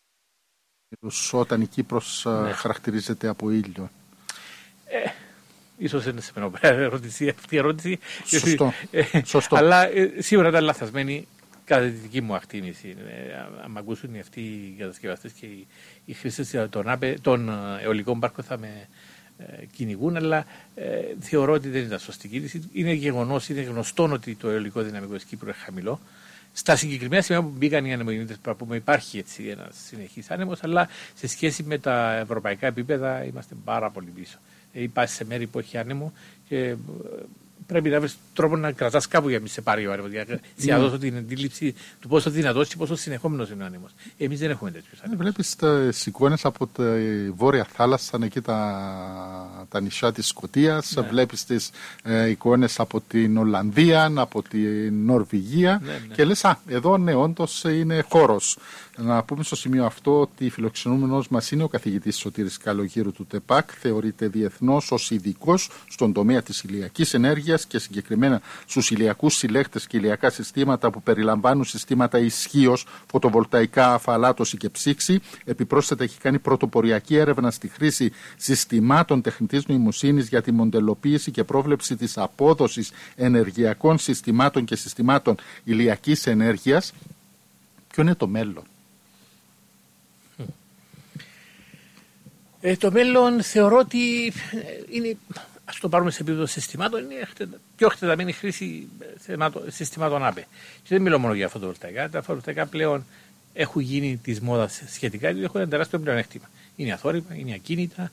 Όταν η Κύπρος χαρακτηρίζεται από ήλιο? Ίσως δεν σε μένα αυτή η ερώτηση. Σωστό. Αλλά σίγουρα ήταν λαθασμένη κατά τη δική μου εκτίμηση. Αν ακούσουν αυτοί οι κατασκευαστές και οι χρήστες των αιωλικών πάρκων θα με κυνηγούν, αλλά θεωρώ ότι δεν ήταν σωστή κίνηση. Είναι γεγονός, είναι γνωστό ότι το αιωλικό δυναμικό της Κύπρου είναι χαμηλό. Στα συγκεκριμένα σημεία που μπήκαν οι ανεμογεννήτρες, που υπάρχει έτσι ένας συνεχής άνεμος, αλλά σε σχέση με τα ευρωπαϊκά επίπεδα είμαστε πάρα πολύ πίσω. Υπάρχει σε μέρη που έχει άνεμο και πρέπει να βρεις τρόπο να κρατάς κάπου για να μην σε πάρει ο άνεμος. Για να δώσω την αντίληψη του πόσο δυνατός και πόσο συνεχόμενος είναι ο άνεμος. Εμείς δεν έχουμε τέτοιους άνεμους. Βλέπεις τις εικόνες από τη Βόρεια Θάλασσα, εκεί τα νησιά της Σκωτίας. Ναι. Βλέπεις τις εικόνες από την Ολλανδία, από την Νορβηγία. Ναι. Και λες, εδώ ναι, όντως είναι χώρος. Να πούμε στο σημείο αυτό ότι φιλοξενούμενος μας είναι ο καθηγητής Σωτήρης Καλογύρου του ΤΕΠΑΚ. Θεωρείται διεθνώς ως ειδικός στον τομέα της ηλιακής ενέργειας και συγκεκριμένα στους ηλιακούς συλλέκτες και ηλιακά συστήματα που περιλαμβάνουν συστήματα ισχύως, φωτοβολταϊκά, αφαλάτωση και ψήξη. Επιπρόσθετα έχει κάνει πρωτοποριακή έρευνα στη χρήση συστημάτων τεχνητής νοημοσύνης για τη μοντελοποίηση και πρόβλεψη της απόδοσης ενεργειακών συστημάτων και συστημάτων ηλιακής ενέργειας. Ποιο είναι το μέλλον? Το μέλλον θεωρώ ότι είναι, ας το πάρουμε σε επίπεδο συστημάτων, είναι πιο εκτεταμένη χρήση συστημάτων ΑΠΕ. Και δεν μιλώ μόνο για φωτοβολταϊκά. Τα φωτοβολταϊκά πλέον έχουν γίνει της μόδας σχετικά, γιατί έχουν ένα τεράστιο πλεονέκτημα. Είναι αθόρυβα, είναι ακίνητα,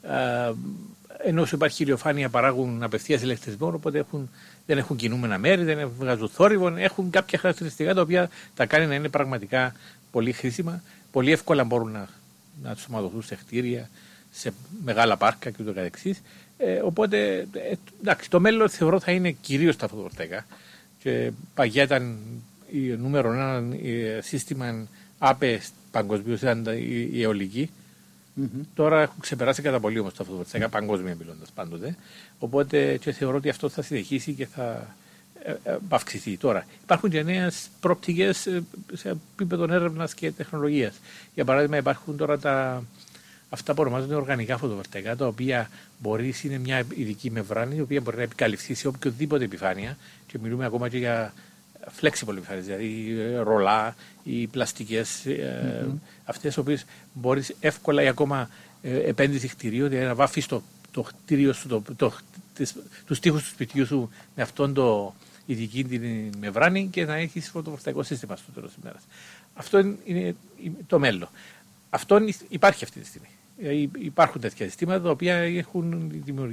ενώ όσο υπάρχει ηλιοφάνεια παράγουν απευθείας ηλεκτρισμό, οπότε δεν έχουν κινούμενα μέρη, δεν βγάζουν θόρυβο, έχουν κάποια χαρακτηριστικά τα οποία τα κάνει να είναι πραγματικά πολύ χρήσιμα, πολύ εύκολα μπορούν να σωματωθούν σε κτίρια, σε μεγάλα πάρκα και ούτω καθεξής. Οπότε εντάξει, το μέλλον θεωρώ θα είναι κυρίως τα φωτοβολταϊκά. Και παγιά ήταν νούμερο ένα σύστημα ΑΠΕ παγκοσμίως, ήταν η αιωλική. Τώρα έχουν ξεπεράσει κατά πολύ όμως τα φωτοβολταϊκά, παγκόσμια μιλώντας πάντοτε. Οπότε και θεωρώ ότι αυτό θα συνεχίσει και θα αυξηθεί. Τώρα, υπάρχουν και νέες προοπτικές σε επίπεδο έρευνας και τεχνολογίας. Για παράδειγμα, υπάρχουν τώρα αυτά που ονομάζονται οργανικά φωτοβολταϊκά, τα οποία είναι μια ειδική μεμβράνη, η οποία μπορεί να επικαλυφθεί σε οποιοδήποτε επιφάνεια, και μιλούμε ακόμα και για flexible επιφάνειες, δηλαδή ρολά ή πλαστικές, αυτές οι οποίες μπορείς εύκολα ή ακόμα επένδυση κτηρίου, δηλαδή να βάφεις το κτίριο σου, τους τοίχους του σπιτιού σου με αυτόν το ειδική την μεμβράνη και να έχεις φωτοβολταϊκό σύστημα στο τέλος της ημέρας. Αυτό είναι το μέλλον. Αυτό υπάρχει αυτή τη στιγμή. Υπάρχουν τέτοια συστήματα τα οποία έχουν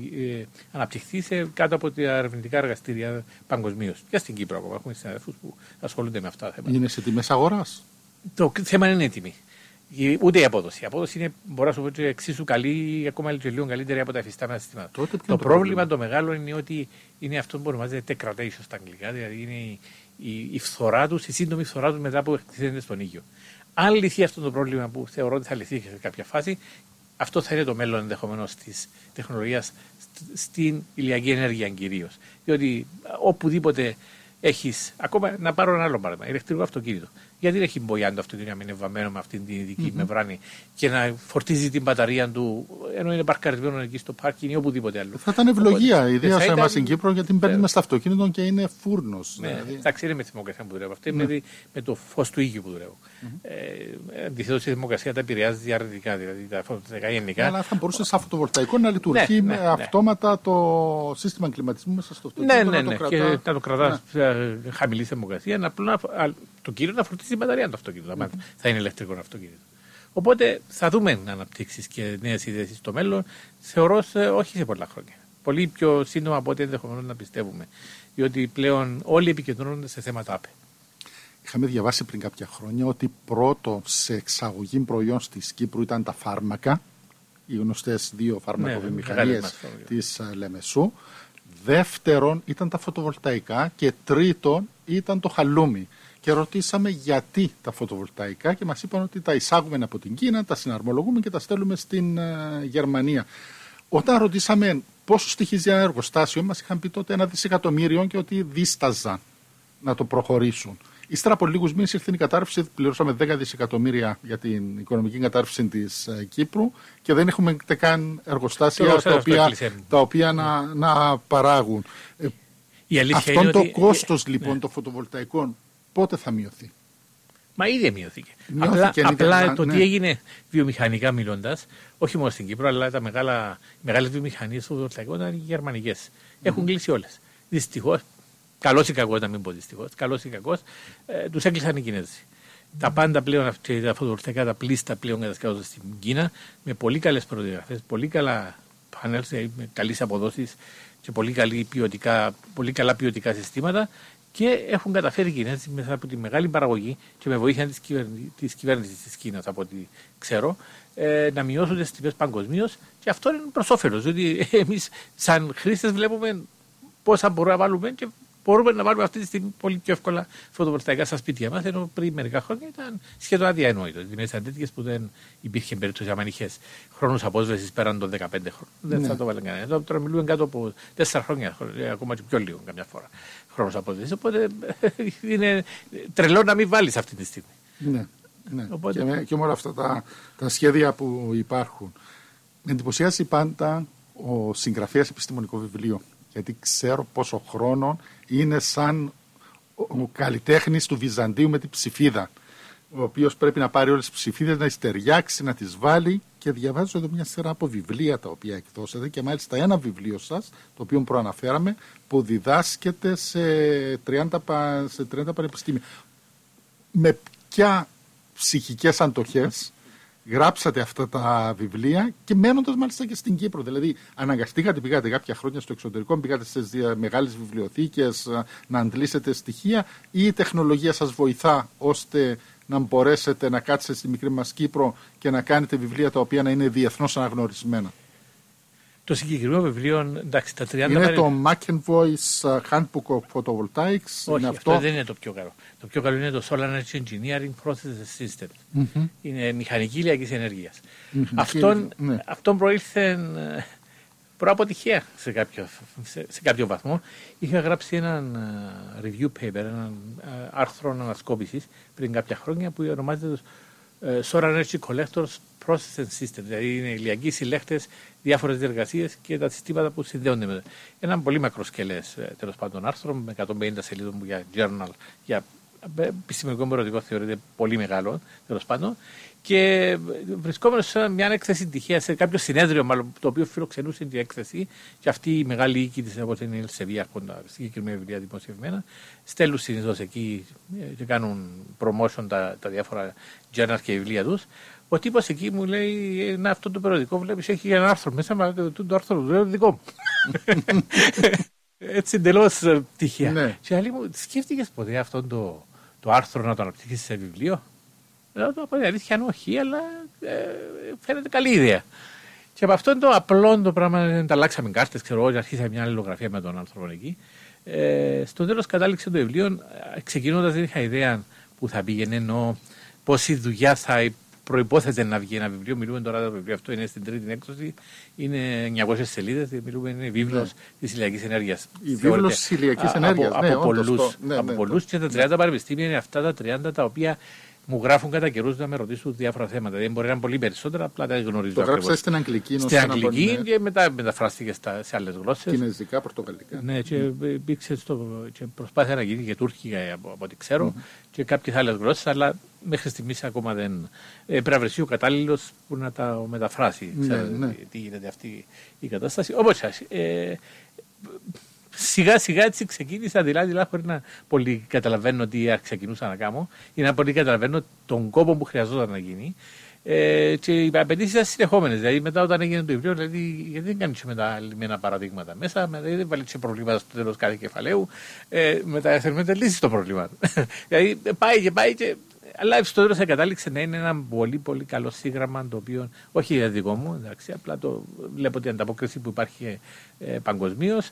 αναπτυχθεί κάτω από τα ερευνητικά εργαστήρια παγκοσμίως. Και στην Κύπρο ακόμα έχουμε συναδέλφους που ασχολούνται με αυτά τα θέματα. Είναι σε τιμές αγοράς? Το θέμα είναι έτοιμη. Ούτε η απόδοση. Η απόδοση είναι, μπορώ να σου πω, εξίσου καλή ή ακόμα και λίγο καλύτερη από τα εφιστάμενα συστήματα. Το πρόβλημα το μεγάλο είναι ότι είναι αυτό που ονομάζεται degradation στα αγγλικά, δηλαδή είναι η φθορά τους, η σύντομη φθορά τους μετά που εκτίθενται στον ήλιο. Αν λυθεί αυτό το πρόβλημα, που θεωρώ ότι θα λυθεί και σε κάποια φάση, αυτό θα είναι το μέλλον ενδεχομένως της τεχνολογίας στην ηλιακή ενέργεια κυρίως. Διότι οπουδήποτε έχεις, ακόμα να πάρω ένα άλλο παράδειγμα, ηλεκτρικό αυτοκίνητο. Γιατί δεν έχει μπογιάνει το αυτοκίνητο να είναι βαμμένο με αυτήν την ειδική μεμβράνη και να φορτίζει την μπαταρία του ενώ είναι παρκαρισμένο εκεί στο πάρκινγκ ή οπουδήποτε άλλο? Θα ήταν ευλογία, ιδίω σε εμάς στην Κύπρο, γιατί μπαίνουμε στο αυτοκίνητο και είναι φούρνος. Εντάξει, είναι με τη θερμοκρασία που δουλεύω. Αυτό είναι με το φως του ήλιου που δουλεύω. Αντιθέτως, η θερμοκρασία τα επηρεάζει διαρνητικά, δηλαδή τα φωτοβολταϊκά γενικά. Αλλά θα μπορούσε σαν φωτοβολταϊκό να λειτουργεί με αυτόματα το σύστημα κλιματισμού μέσα στο αυτοκίνητο. Ναι, και να το κρατάς χαμηλή θερμοκρασία, το κύριο να φορτίσει την μπαταρία του αυτοκίνητο. Θα είναι ηλεκτρικό αυτοκίνητο. Οπότε θα δούμε αναπτύξεις και νέες ιδέες στο μέλλον. Θεωρώ όχι σε πολλά χρόνια. Πολύ πιο σύντομα από ό,τι ενδεχομένως να πιστεύουμε. Διότι πλέον όλοι επικεντρώνονται σε θέματα ΑΠΕ. Είχαμε διαβάσει πριν κάποια χρόνια ότι πρώτο σε εξαγωγή προϊόν στη Κύπρου ήταν τα φάρμακα, οι γνωστές δύο φαρμακοβιομηχανίες της Λεμεσού. Δεύτερον ήταν τα φωτοβολταϊκά και τρίτον ήταν το χαλούμι. Και ρωτήσαμε γιατί τα φωτοβολταϊκά και μας είπαν ότι τα εισάγουμε από την Κίνα, τα συναρμολογούμε και τα στέλνουμε στην Γερμανία. Όταν ρωτήσαμε πόσο στοιχίζει ένα εργοστάσιο, μας είχαν πει τότε 1 δισεκατομμύριο και ότι δίσταζαν να το προχωρήσουν. Ύστερα από λίγους μήνες ήρθε η κατάρρευση, πληρώσαμε 10 δισεκατομμύρια για την οικονομική κατάρρευση της Κύπρου και δεν έχουμε καν εργοστάσια τα οποία να παράγουν. Αυτό το κόστος λοιπόν των φωτοβολταϊκών πότε θα μειωθεί? Μα ήδη μειώθηκε. Απλά το τι έγινε βιομηχανικά μιλώντας, όχι μόνο στην Κύπρο, αλλά οι μεγάλες βιομηχανίες φωτοβολταϊκών ήταν γερμανικές. Έχουν κλείσει όλες. Δυστυχώς, καλώς ή κακώς, να μην πω δυστυχώς, καλώς ή κακώς, τους έκλεισαν οι Κινέζοι. Τα πάντα πλέον, τα φωτοβολταϊκά, τα πλήστα πλέον κατασκευάζονται στην Κίνα με πολύ καλές προδιαγραφές, πολύ καλά πάνελ, με καλές αποδόσεις και πολύ καλά ποιοτικά συστήματα. Και έχουν καταφέρει οι Κινέζοι μέσα από τη μεγάλη παραγωγή και με βοήθεια της κυβέρνησης της Κίνας, από ό,τι ξέρω, να μειώσουν τις τιμές παγκοσμίως, και αυτό είναι προς όφελος. Διότι εμείς, σαν χρήστες, βλέπουμε πόσα μπορούμε να βάλουμε και μπορούμε να βάλουμε αυτή τη στιγμή πολύ πιο εύκολα φωτοβολταϊκά στα σπίτια μας. Ενώ πριν μερικά χρόνια ήταν σχεδόν αδιανόητο. Οι τιμές ήταν τέτοιες που δεν υπήρχε περίπτωση. Αν είχες χρόνους απόσβεσης πέραν των 15 χρόνων, δεν θα το βάλει κανένα. Τώρα μιλούμε κάτω από 4 χρόνια, ακόμα και πιο λίγο καμιά φορά. Χρόνος απόσβεσης. Οπότε είναι τρελό να μην βάλεις αυτή τη στιγμή. Ναι. Οπότε... Και με όλα αυτά τα σχέδια που υπάρχουν. Με εντυπωσιάζει πάντα ο συγγραφέας επιστημονικού βιβλίου. Γιατί ξέρω πόσο χρόνο είναι σαν ο καλλιτέχνης του Βυζαντίου με την ψηφίδα, ο οποίος πρέπει να πάρει όλες τις ψηφίδες, να τις ταιριάξει, να τις βάλει. Και διαβάζω εδώ μια σειρά από βιβλία τα οποία εκδώσατε, και μάλιστα ένα βιβλίο σας, το οποίο προαναφέραμε, που διδάσκεται σε 30 πανεπιστήμια. Με ποια ψυχικές αντοχές γράψατε αυτά τα βιβλία, και μένοντας μάλιστα και στην Κύπρο? Δηλαδή, αναγκαστήκατε, πήγατε κάποια χρόνια στο εξωτερικό, πήγατε στις μεγάλες βιβλιοθήκες να αντλήσετε στοιχεία, ή η τεχνολογία σας βοηθά ώστε να μπορέσετε να κάτσετε στη μικρή μας Κύπρο και να κάνετε βιβλία τα οποία να είναι διεθνώς αναγνωρισμένα? Το συγκεκριμένο βιβλίο, εντάξει, τα 30 είναι το McEnvoy's Handbook of Photovoltaics. Όχι, αυτό δεν είναι το πιο καλό. Το πιο καλό είναι το Solar Energy Engineering Process Systems. Είναι μηχανική ηλιακής ενέργειας. Αυτόν προήλθε προαποτυχία σε κάποιο βαθμό. Είχα γράψει έναν review paper, έναν άρθρο ανασκόπησης πριν κάποια χρόνια, που ονομάζεται Solar Energy Collectors Process System, δηλαδή είναι ηλιακοί συλλέχτες, διάφορες διεργασίες και τα συστήματα που συνδέονται με ένα πολύ μακροσκελές τέλος πάντων άρθρο με 150 σελίδων που για journal, για επιστημονικό μερωτικό θεωρείται πολύ μεγάλο τέλος πάντων, και βρισκόμαστε σε μια έκθεση τυχαία, σε κάποιο συνέδριο μάλλον, το οποίο φιλοξενούσε την έκθεση, και αυτή η μεγάλη οίκη της, όπως είναι η Ελσεβία, έχουν τα συγκεκριμένα βιβλία δημοσιευμένα, στέλνουν συνήθως εκεί και κάνουν promotion τα διάφορα journal και βιβλία τους. Ο τύπος εκεί μου λέει: να, αυτό το περιοδικό βλέπεις έχει ένα άρθρο μέσα, μα το άρθρο του είναι δικό μου. Έτσι εντελώς τυχαία. Ναι. Και άλλη μου, σκέφτηκες ποτέ αυτό το άρθρο να το αναπτύξεις σε βιβλίο? Λέω: το αλήθεια όχι, αλλά φαίνεται καλή ιδέα. Και από αυτό το απλό το πράγμα, ανταλλάξαμε κάρτες, ξέρω εγώ, αρχίσαμε μια αλληλογραφία με τον άνθρωπο εκεί. Στο τέλος κατάληξε το βιβλίο, ξεκινώντας δεν είχα ιδέα που θα πήγαινε, ενώ πόση δουλειά θα προϋπόθεται να βγει ένα βιβλίο. Μιλούμε τώρα, το βιβλίο αυτό είναι στην τρίτη έκδοση, είναι 900 σελίδες, μιλούμε, είναι βίβλος της ηλιακής ενέργειας. Η βίβλος της ηλιακής ενέργειας, από πολλούς, και τα 30 πανεπιστήμια είναι αυτά τα 30 τα οποία μου γράφουν κατά καιρούς να με ρωτήσουν διάφορα θέματα. Δεν μπορεί να είναι πολύ περισσότερα, απλά δεν γνωρίζω. Το γράψατε στην Αγγλική, στην Αγγλική, και μετά μεταφράστηκε σε άλλες γλώσσες. Κινέζικα, πορτογαλικά. Ναι, και υπήρξε και προσπάθεια να γίνει και τουρκικά από ό,τι ξέρω, και κάποιες άλλες γλώσσες, αλλά μέχρι στιγμής ακόμα δεν. Πρέπει να βρεθεί ο κατάλληλος που να τα μεταφράσει. Τι γίνεται αυτή η κατάσταση. Όπως σιγά σιγά έτσι ξεκίνησα, δηλαδή χωρίς να πολύ καταλαβαίνω τι ξεκινούσα να κάνω, ή να πολύ καταλαβαίνω τον κόπο που χρειαζόταν να γίνει. Και οι απαιτήσεις ήταν συνεχόμενες. Δηλαδή, μετά, όταν έγινε το βιβλίο, δηλαδή, γιατί δεν κάνει μετά λιμένα παραδείγματα μέσα, δεν βάλει και προβλήματα στο τέλος κάθε κεφαλαίου, μετά θέλουμε να λύσει το πρόβλημα. Δηλαδή, πάει και. Αλλά στο τέλος κατάληξε να είναι ένα πολύ πολύ καλό σύγγραμμα, το οποίο όχι δικό μου, εντάξει, απλά το βλέπω την ανταπόκριση που υπάρχει παγκοσμίως.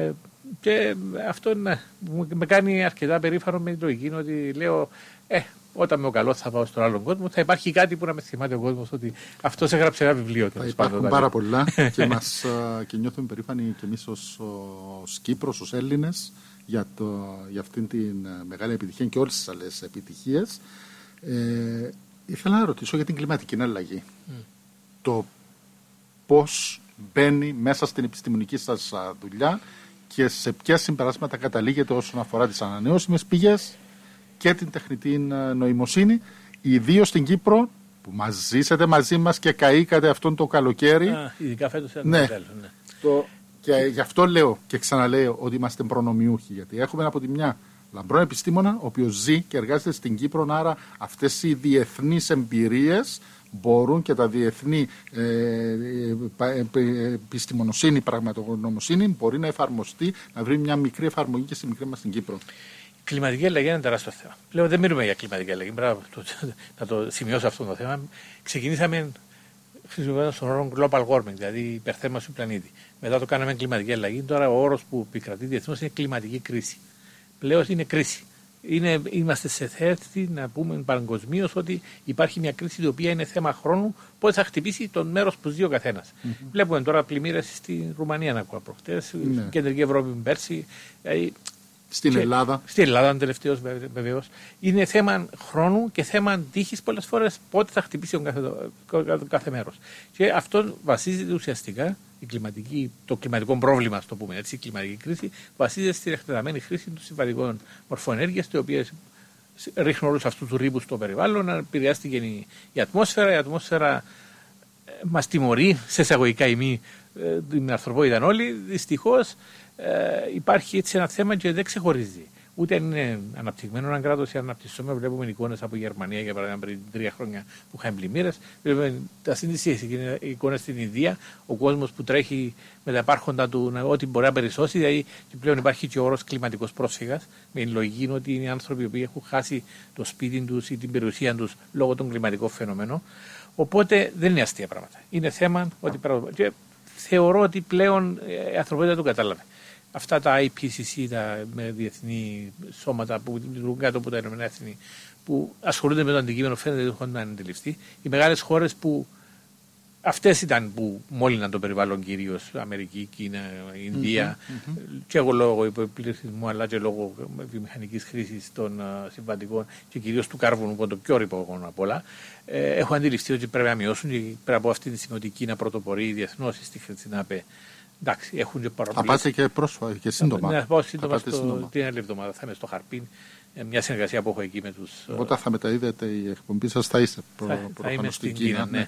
Και αυτό με κάνει αρκετά περήφανο, με την λογική ότι λέω όταν με ο καλός θα πάω στον άλλον κόσμο, θα υπάρχει κάτι που να με θυμάται ο κόσμος ότι αυτός έγραψε ένα βιβλίο. Θα υπάρχουν πάρα πολλά και νιώθουμε περήφανοι και εμείς ως Κύπρος, ως Έλληνες, για αυτήν την μεγάλη επιτυχία και όλες τις άλλες επιτυχίες. Ήθελα να ρωτήσω για την κλιματική αλλαγή. Το πώς μπαίνει μέσα στην επιστημονική σας δουλειά και σε ποια συμπεράσματα καταλήγετε όσον αφορά τις ανανεώσιμες πηγές και την τεχνητή νοημοσύνη, ιδίως στην Κύπρο που ζήσατε μαζί μας και καήκατε αυτόν το καλοκαίρι. Ειδικά φέτος ήταν το τέλος. Ναι. Και γι' αυτό λέω και ξαναλέω ότι είμαστε προνομιούχοι, γιατί έχουμε από τη μια λαμπρό επιστήμονα, ο οποίος ζει και εργάζεται στην Κύπρο, άρα αυτές οι διεθνείς εμπειρίες μπορούν και τα διεθνή επιστημονοσύνη, πραγματογνωμοσύνη μπορεί να εφαρμοστεί, να βρει μια μικρή εφαρμογή και στη μικρή μας στην Κύπρο. Η κλιματική αλλαγή είναι ένα τεράστιο θέμα. Πλέον δεν μιλούμε για κλιματική αλλαγή. Να το σημειώσω αυτό το θέμα. Ξεκινήσαμε χρησιμοποιώντας τον όρο global warming, δηλαδή υπερθέρμανση του πλανήτη. Μετά το κάναμε κλιματική αλλαγή. Τώρα ο όρος που επικρατεί διεθνώς είναι κλιματική κρίση. Πλέον είναι κρίση. Είμαστε σε θέση να πούμε παγκοσμίως ότι υπάρχει μια κρίση η οποία είναι θέμα χρόνου, πότε θα χτυπήσει τον μέρος που ζει ο καθένας. Βλέπουμε τώρα πλημμύρες στη Ρουμανία να ακούω προχτές, στην Κεντρική Ευρώπη πέρσι. Στην Ελλάδα. Στην Ελλάδα, τελευταίως βεβαίως. Είναι θέμα χρόνου και θέμα τύχης πολλές φορές πότε θα χτυπήσει κάθε μέρος. Και αυτό βασίζεται ουσιαστικά, το κλιματικό πρόβλημα, το πούμε έτσι, η κλιματική κρίση, βασίζεται στην εκτεταμένη χρήση των συμβατικών μορφών ενέργειας, οι οποίες ρίχνουν όλους αυτούς τους ρήπους στο περιβάλλον, επηρεάστηκε η ατμόσφαιρα. Η ατμόσφαιρα μας τιμωρεί, σε εισαγωγικά ή μη, την ανθρωπότητα όλοι. Δυστυχώς υπάρχει έτσι ένα θέμα και δεν ξεχωρίζει. Ούτε αν είναι αναπτυγμένο ένα κράτος ή αναπτυσσόμενο. Βλέπουμε εικόνες από Γερμανία, για παράδειγμα, πριν 3 χρόνια που είχαν πλημμύρες. Βλέπουμε τα συνήθειες εικόνες στην Ινδία. Ο κόσμος που τρέχει με τα υπάρχοντα του ό,τι μπορεί να περισσώσει. Δηλαδή, και πλέον υπάρχει και ο όρος κλιματικός πρόσφυγας. Με την λογική ότι είναι άνθρωποι που έχουν χάσει το σπίτι τους ή την περιουσία τους λόγω των κλιματικών φαινομένων. Οπότε δεν είναι αστεία πράγματα. Είναι θέμα ότι. Και θεωρώ ότι πλέον η ανθρωπότητα το κατάλαβε. Αυτά τα IPCC, τα διεθνή σώματα που λειτουργούν κάτω από τα Ηνωμένα Έθνη, που ασχολούνται με το αντικείμενο, φαίνεται ότι έχουν αντιληφθεί. Οι μεγάλες χώρες που αυτές ήταν που μόλυναν το περιβάλλον, κυρίως Αμερική, Κίνα, Ινδία, και εγώ λόγω υποπληθυσμού, αλλά και λόγω βιομηχανικής χρήσης των συμβατικών και κυρίως του κάρβουνου, που είναι το πιο ρηπογόνο απ' όλα, έχουν αντιληφθεί ότι πρέπει να μειώσουν και πρέπει από αυτή τη στιγμή ότι η Κίνα πρωτοπορεί διεθνώς στη Χρυσινάπε. Εντάξει, έχουν και παραπλήσει. Θα πάτε και πρόσφατα και σύντομα. Ναι, θα πάω σύντομα την άλλη εβδομάδα. Θα είμαι στο Χαρπίν, μια συνεργασία που έχω εκεί με τους. Όταν θα μεταδίδετε η εκπομπή σας, θα είστε προφανώς στην Κίνα. Ναι.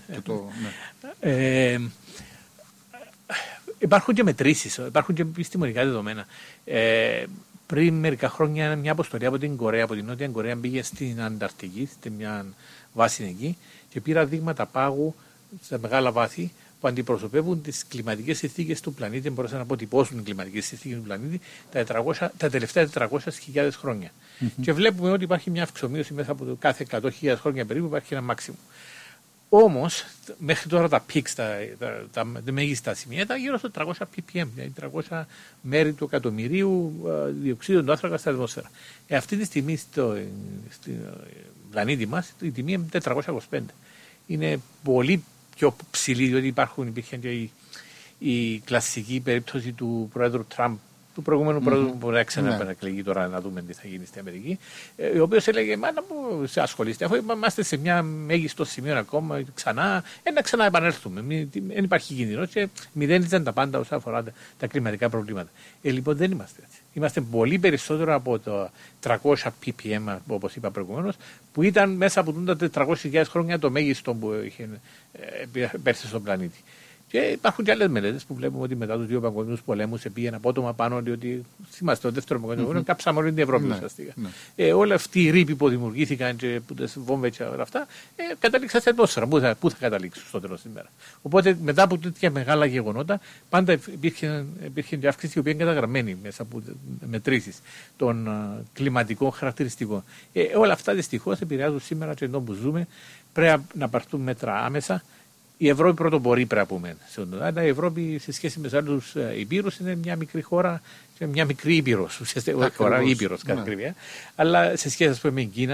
Υπάρχουν και μετρήσεις, υπάρχουν και επιστημονικά δεδομένα. Πριν μερικά χρόνια, μια αποστολή από την Κορέα, από την Νότια Κορέα, πήγε στην Ανταρκτική, σε μια βάση εκεί, και πήρα δείγματα πάγου σε μεγάλα βάθη που αντιπροσωπεύουν τις κλιματικές συνθήκες του πλανήτη, μπορούσαν να αποτυπώσουν τις κλιματικές συνθήκες του πλανήτη τα τελευταία 400.000 χρόνια. Και βλέπουμε ότι υπάρχει μια αυξομοίωση μέσα από το κάθε 100.000 χρόνια περίπου, υπάρχει ένα μάξιμο. Όμως, μέχρι τώρα τα peaks, τα μέγιστα σημεία, ήταν γύρω στο 300 ppm, δηλαδή 300 μέρη του εκατομμυρίου διοξείδιο του άνθρακα στην ατμόσφαιρα. Αυτή τη στιγμή στο πλανήτη μας η τιμή είναι 425. Είναι πολύ πιο ψηλή, διότι υπήρχε και η κλασική περίπτωση του πρόεδρου Τραμπ, του προηγούμενου πρόεδρου που μπορεί να ξαναεκλεγεί τώρα, να δούμε τι θα γίνει στην Αμερική, ο οποίος έλεγε: Μα να μου ασχολείστε, αφού είμαστε σε μια μέγιστο σημείο ακόμα, να ξαναεπανέλθουμε. Δεν υπάρχει κίνδυνο και μηδένιζαν τα πάντα όσον αφορά τα κλιματικά προβλήματα. Λοιπόν, δεν είμαστε έτσι. Είμαστε πολύ περισσότερο από το 300 ppm, όπως είπα προηγουμένως, που ήταν μέσα από τα 400.000 χρόνια το μέγιστο που είχε πέρσει στον πλανήτη. Και υπάρχουν και άλλες μελέτες που βλέπουμε ότι μετά τους 2 παγκόσμιους πολέμους πήγαινε απότομα πάνω, διότι θυμάστε, το δεύτερο παγκόσμιο πόλεμο κάψαμε όλη την Ευρώπη ουσιαστικά. Όλοι αυτοί οι ρήποι που δημιουργήθηκαν και τις βόμβες και όλα αυτά κατάληξαν σε ατμόσφαιρα. Πού θα καταλήξουν στο τέλος της ημέρας. Οπότε μετά από τέτοια μεγάλα γεγονότα, πάντα υπήρχε μια αύξηση η οποία είναι καταγραμμένη μέσα από μετρήσεις των κλιματικών χαρακτηριστικών. Όλα αυτά δυστυχώς επηρεάζουν σήμερα και εδώ που ζούμε. Πρέπει να πάρθουν μέτρα άμεσα. Η Ευρώπη πρωτοπορεί, πρέπει να πούμε. Αλλά η Ευρώπη σε σχέση με τους άλλους υπήρους είναι μια μικρή χώρα και μια μικρή ήπειρος. Ουσιαστικά χώρα ήπειρος κατά ακρίβεια. Αλλά σε σχέση με την Κίνα,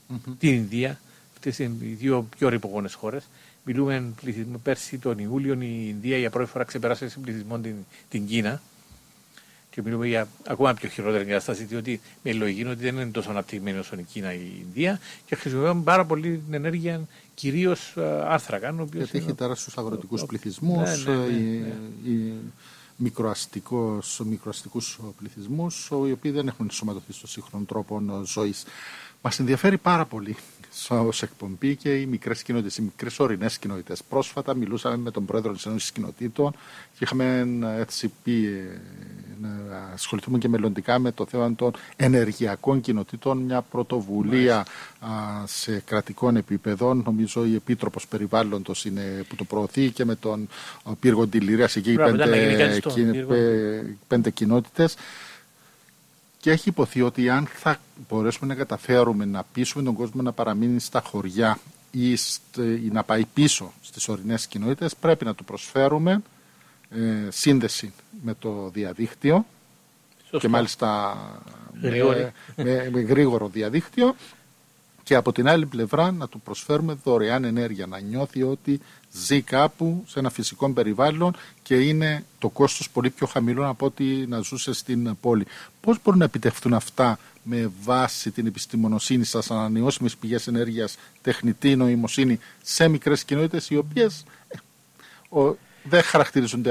την Ινδία. Αυτές είναι οι δύο πιο ρηπογόνες χώρες. Μιλούμε πληθυσμό, πέρσι τον Ιούλιο η Ινδία για πρώτη φορά ξεπεράσει σε πληθυσμό την Κίνα. Και μιλούμε για ακόμα πιο χειρότερη κατάσταση, διότι με λογική είναι ότι δεν είναι τόσο αναπτυγμένη όσο η Κίνα ή η Ινδία και χρησιμοποιούν πάρα πολύ την ενέργεια, κυρίως άνθρακα. Γιατί έχει τεράστιους αγροτικούς πληθυσμούς, μικροαστικούς πληθυσμούς, οι οποίοι δεν έχουν ενσωματωθεί στο σύγχρονο τρόπο ζωής. Μας ενδιαφέρει πάρα πολύ ως εκπομπή και οι μικρές κοινότητες, οι μικρές ορεινές κοινότητες. Πρόσφατα μιλούσαμε με τον πρόεδρο της Ένωσης Κοινοτήτων και είχαμε έτσι πει να ασχοληθούμε και μελλοντικά με το θέμα των ενεργειακών κοινοτήτων, μια πρωτοβουλία σε κρατικών επίπεδων. Νομίζω η Επίτροπος Περιβάλλοντος είναι που το προωθεί και με τον πύργο Τιληρίας εκεί πέντε κοινότητες. Και έχει υποθεί ότι αν θα μπορέσουμε να καταφέρουμε να πείσουμε τον κόσμο να παραμείνει στα χωριά ή να πάει πίσω στις ορεινές κοινότητες, πρέπει να του προσφέρουμε σύνδεση με το διαδίκτυο. Σωστό. Και μάλιστα με γρήγορο διαδίκτυο, και από την άλλη πλευρά να του προσφέρουμε δωρεάν ενέργεια, να νιώθει ότι ζει κάπου σε ένα φυσικό περιβάλλον και είναι το κόστος πολύ πιο χαμηλό από ότι να ζούσε στην πόλη. Πώς μπορούν να επιτευχθούν αυτά με βάση την επιστημονοσύνη σας, ανανεώσιμες πηγές ενέργειας, τεχνητή νοημοσύνη σε μικρές κοινότητες οι οποίες δεν χαρακτηρίζονται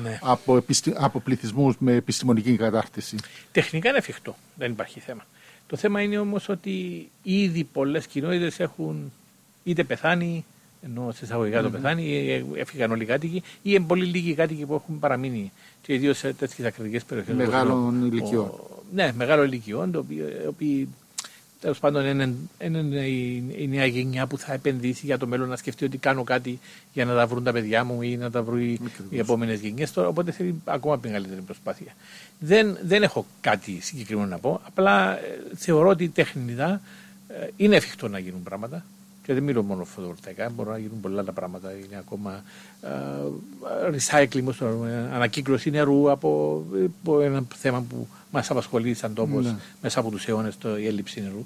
από πληθυσμούς με επιστημονική κατάρτιση? Τεχνικά είναι εφικτό, δεν υπάρχει θέμα. Το θέμα είναι όμως ότι ήδη πολλές κοινότητες έχουν είτε πεθάνει, ενώ σε εισαγωγικά το πεθάνει, ή έφυγαν όλοι οι κάτοικοι, ή είναι πολύ λίγοι κάτοικοι που έχουν παραμείνει, και ιδίως σε τέτοιες ακριτικές περιοχές. Μεγάλων ηλικιών. Ναι, μεγάλων ηλικιών, το οποίο τέλος πάντων είναι η νέα γενιά που θα επενδύσει για το μέλλον, να σκεφτεί ότι κάνω κάτι για να τα βρουν τα παιδιά μου ή να τα βρουν οι επόμενες γενιές. Οπότε θέλει ακόμα μεγαλύτερη προσπάθεια. Δεν έχω κάτι συγκεκριμένο να πω. Απλά θεωρώ ότι τεχνητά είναι εφικτό να γίνουν πράγματα. Και δεν μιλώ μόνο φωτοβολταϊκά, μπορούν να γίνουν πολλά άλλα πράγματα. Είναι ακόμα recycling, ανακύκλωση νερού από ένα θέμα που μας απασχολεί σαν τόπος μέσα από τους αιώνες, η έλλειψη νερού.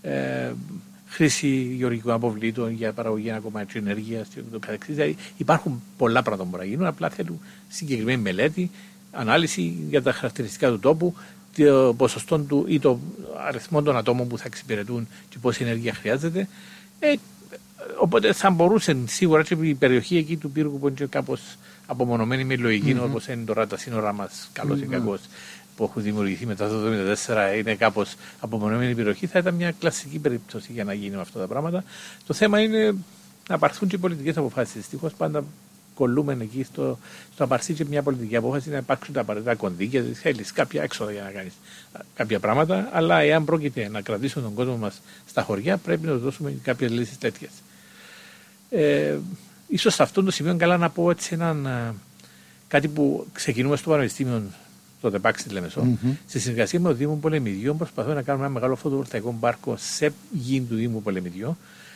Χρήση γεωργικών αποβλήτων για παραγωγή ακόμα ενέργειας και το καθεξής. Δηλαδή υπάρχουν πολλά πράγματα που μπορούν να γίνουν, απλά θέλουν συγκεκριμένη μελέτη, ανάλυση για τα χαρακτηριστικά του τόπου, το ποσοστό του ή το αριθμό των ατόμων που θα εξυπηρετούν και πόση ενέργεια χρειάζεται. Οπότε θα μπορούσε σίγουρα και η περιοχή εκεί του πύργου που είναι κάπως απομονωμένη με λογική, όπως είναι τώρα τα σύνορά μας, καλώς ή κακώς, που έχουν δημιουργηθεί μετά το 1974, είναι κάπως απομονωμένη η περιοχή, θα ήταν μια κλασική περίπτωση για να γίνει με αυτά τα πράγματα. Το θέμα είναι να πάρθουν και οι πολιτικές αποφάσεις. Δυστυχώς πάντα κολλούμε εκεί στο να πάρθει και μια πολιτική απόφαση, να υπάρξουν τα απαραίτητα κονδύλια, θέλει κάποια έξοδα για να κάνει κάποια πράγματα, αλλά εάν πρόκειται να κρατήσουμε τον κόσμο μας στα χωριά, πρέπει να του δώσουμε κάποιες λύσεις τέτοιες. Ίσως σε αυτό το σημείο καλά να πω έτσι κάτι που ξεκινούμε στο Πανεπιστήμιο, το ΤΕΠΑΚ στη Λεμεσό, στη συνεργασία με το Δήμο Πολεμιδιών, προσπαθούμε να κάνουμε ένα μεγάλο φωτοβολταϊκό πάρκο σε γη του Δήμου Πολεμιδιών,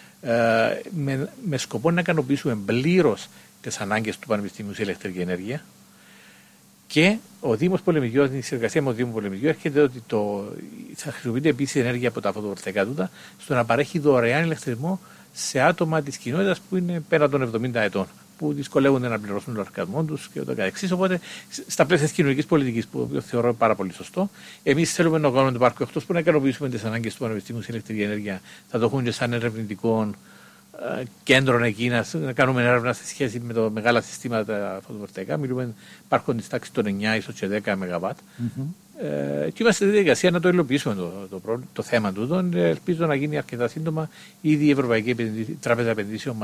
με σκοπό να ικανοποιήσουμε πλήρως τις ανάγκες του Πανεπιστήμιου σε ηλεκτρική ενέργεια. Και ο Δήμος Πολεμιδιών, η συνεργασία με το Δήμο Πολεμιδιών, έρχεται ότι θα χρησιμοποιείται επίσης ενέργεια από τα φωτοβολταϊκά τούτα στο να παρέχει δωρεάν ηλεκτρισμό σε άτομα της κοινότητας που είναι πέραν των 70 ετών, που δυσκολεύονται να πληρώσουν τον λογαριασμό τους και ούτω καθεξής. Οπότε, στα πλαίσια της κοινωνικής πολιτικής, που θεωρώ πάρα πολύ σωστό, εμείς θέλουμε να κάνουμε το πάρκο εκτός που να ικανοποιήσουμε τις ανάγκες του Πανεπιστήμιου σε ηλεκτρική ενέργεια, θα το έχουν και σαν ερευνητικό κέντρο εκεί, να κάνουμε έρευνα σε σχέση με τα μεγάλα συστήματα φωτοβολταϊκά. Μιλούμε, υπάρχουν τη τάξη των 9 ίσως και 10 ΜΒ. Και είμαστε στη διαδικασία να το υλοποιήσουμε το θέμα τούτο. Ελπίζω να γίνει αρκετά σύντομα. Ήδη η Ευρωπαϊκή Τράπεζα Επενδύσεων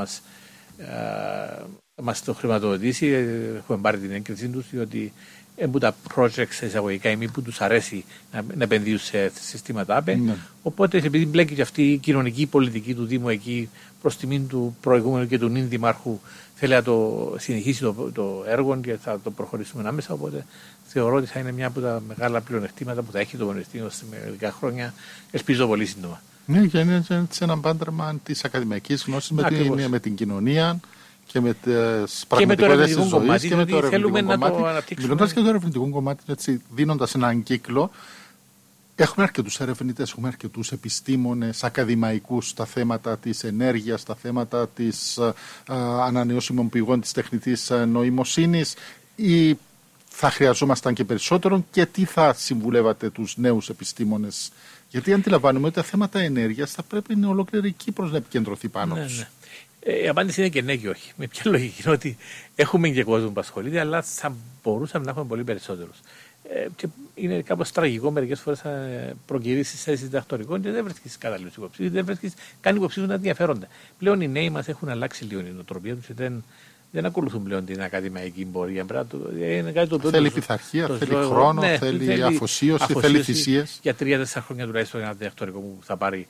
μας το χρηματοδοτήσει. Έχουμε πάρει την έγκρισή τους, διότι έχουν τα projects εισαγωγικά ή που τους αρέσει να επενδύουν σε συστήματα ΑΠΕ. Οπότε, επειδή μπλέκει και αυτή η κοινωνική πολιτική του Δήμου εκεί προς τιμήν του προηγούμενου και του νυν δημάρχου, θέλει να το συνεχίσει το έργο και θα το προχωρήσουμε άμεσα. Οπότε θεωρώ ότι θα είναι μια από τα μεγάλα πλεονεκτήματα που θα έχει το Πανεπιστήμιο σε μερικά χρόνια. Ελπίζω πολύ σύντομα. Ναι, και είναι ένα πάντρεμα της ακαδημαϊκής γνώσης με την κοινωνία και με τις πραγματικότητες της ζωής και με το ερευνητικό κομμάτι. Μιλώντας και το ερευνητικό κομμάτι, δίνοντας έναν κύκλο, Έχουμε αρκετούς ερευνητές, έχουμε αρκετούς επιστήμονες, ακαδημαϊκούς στα θέματα της ενέργειας, στα θέματα της ανανεώσιμων πηγών της τεχνητής νοημοσύνης, ή θα χρειαζόμασταν και περισσότερον, και τι θα συμβουλεύατε τους νέους επιστήμονες? Γιατί αντιλαμβάνουμε ότι τα θέματα ενέργειας θα πρέπει η ολόκληρη Κύπρος να επικεντρωθεί πάνω τους. Ναι. Η απάντηση είναι και ναι και όχι. Με ποια λογική? Είναι ότι έχουμε και κόσμο που ασχολείται, αλλά θα μπορούσαμε να έχουμε πολύ περισσότερους. Και είναι κάπως τραγικό μερικές φορές να προκυρίσεις θέσεις διδακτορικών και δεν βρίσκεις κατάλληλους υποψήφιους, δεν βρίσκεις καν υποψήφιους να ενδιαφέρονται. Πλέον οι νέοι μας έχουν αλλάξει λίγο η νοοτροπία τους και δεν ακολουθούν πλέον την ακαδημαϊκή πορεία. Θέλει πειθαρχία, θέλει χρόνο, θέλει αφοσίωση, θέλει θυσίες. Για 3-4 χρόνια τουλάχιστον ένα διδακτορικό που θα πάρει.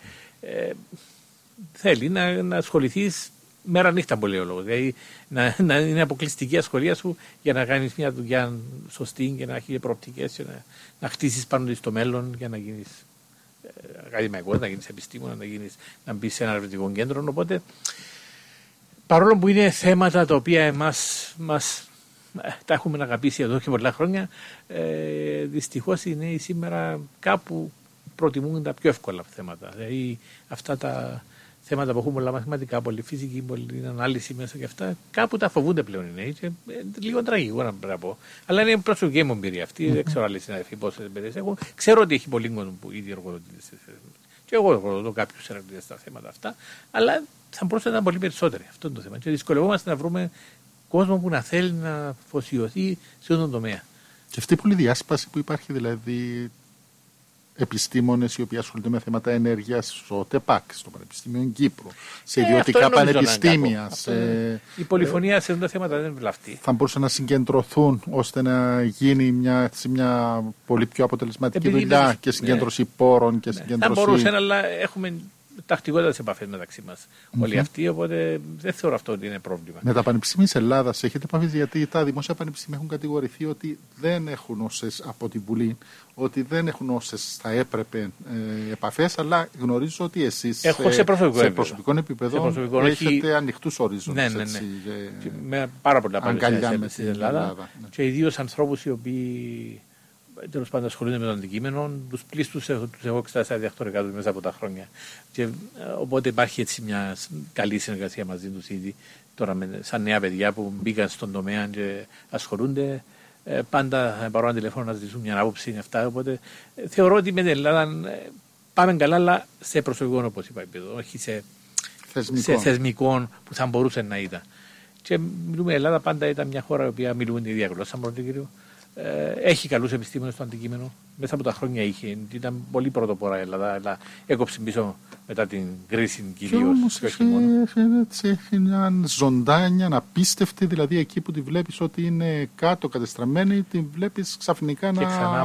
Θέλει να ασχοληθείς μέρα νύχτα, πολύ ο λόγος. Δηλαδή να είναι αποκλειστική ασχολία σου για να κάνεις μια δουλειά σωστή και να έχει προοπτικές και να χτίσεις πάνω στο μέλλον για να γίνεις ακαδημαϊκός, να γίνεις επιστήμονα, να μπεις σε ένα ερευνητικό κέντρο. Οπότε, παρόλο που είναι θέματα τα οποία εμάς τα έχουμε αγαπήσει εδώ και πολλά χρόνια, δυστυχώς οι νέοι σήμερα κάπου προτιμούν τα πιο εύκολα θέματα. Δηλαδή αυτά τα θέματα που έχουν πολλά μαθηματικά, πολύ φυσική, πολύ ανάλυση μέσα και αυτά, κάπου τα φοβούνται πλέον οι νέοι. Και λίγο τραγικό να πρέπει να πω. Αλλά είναι προσωπική μου εμπειρία αυτή. Δεν ξέρω άλλοι συνάδελφοι πόσες εμπειρίες έχουν. Ξέρω ότι έχει πολύ κόσμο που ήδη εργοδοτείται. Και εγώ εργοδοτώ κάποιους ερευνητές στα θέματα αυτά. Αλλά θα μπορούσε να είναι πολύ περισσότεροι. Αυτό είναι το θέμα. Και δυσκολευόμαστε να βρούμε κόσμο που να θέλει να αφοσιωθεί σε αυτόν τον τομέα. Και αυτή η πολυδιάσπαση που υπάρχει, δηλαδή επιστήμονες οι οποίοι ασχολούνται με θέματα ενέργειας στο ΤΕΠΑΚ, στο Πανεπιστήμιο Κύπρου, σε ιδιωτικά πανεπιστήμια. Η πολυφωνία σε αυτά τα θέματα δεν είναι βλαφτή. Θα μπορούσαν να συγκεντρωθούν ώστε να γίνει μια πολύ πιο αποτελεσματική δουλειά και συγκέντρωση πόρων και συγκέντρωση. Θα μπορούσαν, αλλά έχουμε τακτικότατες επαφές μεταξύ μας όλοι αυτοί, οπότε δεν θεωρώ αυτό ότι είναι πρόβλημα. Με τα πανεπιστήμια της Ελλάδας έχετε επαφές? Γιατί τα δημόσια πανεπιστήμια έχουν κατηγορηθεί ότι δεν έχουν όσες από την Βουλή, ότι δεν έχουν όσες θα έπρεπε επαφές, αλλά γνωρίζω ότι εσείς σε προσωπικό επίπεδο έχετε ανοιχτούς ορίζοντες. Ναι. Με πάρα πολλά πανεπιστήμια στην Ελλάδα. Και ιδίως ανθρώπους οι οποίοι τέλος πάντων ασχολούνται με το αντικείμενο, τους πλήστους τους έχω εξετάσει στα διδακτορικά τους μέσα από τα χρόνια. Και, οπότε υπάρχει έτσι μια καλή συνεργασία μαζί τους ήδη τώρα σαν νέα παιδιά που μπήκαν στον τομέα και ασχολούνται. Πάντα παρόν τηλέφωνο να ζητήσουν μια άποψη είναι αυτά. Οπότε θεωρώ ότι με την Ελλάδα πάμε καλά, αλλά σε προσωπικό, όπως είπα, επίπεδο, όχι σε θεσμικό που θα μπορούσε να ήταν. Και μιλούμε, η Ελλάδα πάντα ήταν μια χώρα η οποία μιλούμε την ίδια γλώσσα, πρώτο κύριο. Έχει καλούς επιστήμονες στο αντικείμενο. Μέσα από τα χρόνια ήταν πολύ πρωτοπόρα η Ελλάδα, αλλά έκοψε πίσω μετά την κρίση κυρίως. Και έχει μια ζωντάνια απίστευτη, δηλαδή εκεί που τη βλέπεις ότι είναι κάτω κατεστραμμένη, τη βλέπεις ξαφνικά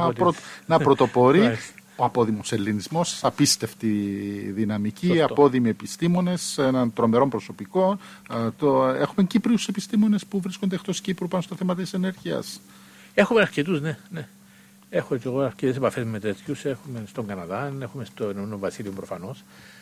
να πρωτοπορεί. Ο απόδημος ελληνισμός, απίστευτη δυναμική, απόδημοι επιστήμονες, έναν τρομερό προσωπικό. Έχουμε Κύπριους επιστήμονες που βρίσκονται εκτός Κύπρου πάνω στο θέμα της ενέργειας. Έχουμε αρκετούς, ναι. Έχω και εγώ αρκετές επαφές με τέτοιους. Έχουμε στον Καναδά, έχουμε στο Ηνωμένο Βασίλειο προφανώς.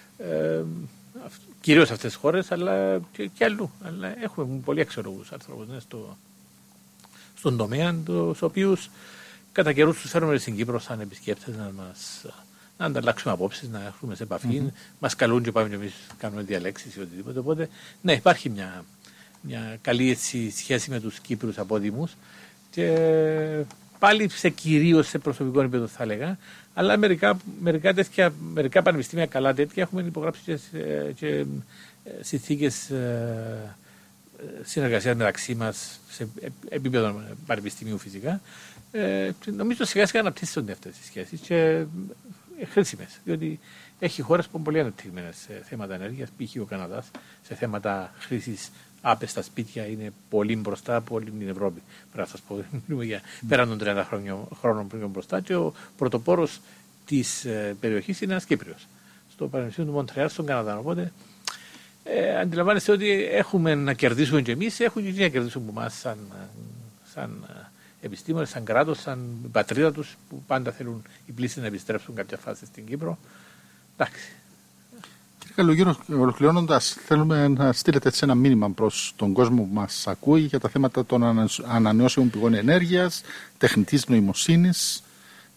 Κυρίως αυτές τις χώρες, αλλά και αλλού. Αλλά έχουμε πολύ αξιόλογους ανθρώπους στον τομέα, τους οποίους κατά καιρούς τους φέρνουμε στην Κύπρο σαν επισκέπτες να ανταλλάξουμε απόψεις, να έχουμε σε επαφή. Μας καλούν και πάμε και εμείς κάνουμε διαλέξεις ή οτιδήποτε. Οπότε, ναι, υπάρχει μια καλή σχέση με τους Κύπρους απόδημους. Και πάλι κυρίως σε προσωπικό επίπεδο θα έλεγα, αλλά μερικά πανεπιστήμια καλά τέτοια έχουμε υπογράψει και συνθήκες συνεργασίας μεταξύ μας σε επίπεδο πανεπιστημίου φυσικά. Νομίζω σιγά σιγά αναπτύσσονται αυτές οι σχέσεις και χρήσιμες, διότι έχει χώρες που είναι πολύ ανεπτυγμένες σε θέματα ενέργειας, π.χ. ο Καναδάς, σε θέματα χρήσης άπες στα σπίτια είναι πολύ μπροστά από όλη την Ευρώπη. Πρέπει να σας πω, για πέραν των 30 χρόνων πριν μπροστά, και ο πρωτοπόρος της περιοχής είναι ένας Κύπριος, στο Πανεπιστήμιο του Μοντρεάλ, στον Καναδά. Οπότε αντιλαμβάνεστε ότι έχουμε να κερδίσουμε και εμείς, έχουν και να κερδίσουν από εμάς σαν επιστήμονες, σαν κράτος, σαν πατρίδα τους, που πάντα θέλουν οι πλήστοι να επιστρέψουν κάποια φάση στην Κύπρο. Εντάξει. Καλογύρω, ολοκληρώνοντας, θέλουμε να στείλετε έτσι ένα μήνυμα προς τον κόσμο που μας ακούει για τα θέματα των ανανεώσιμων πηγών ενέργειας, τεχνητής νοημοσύνης.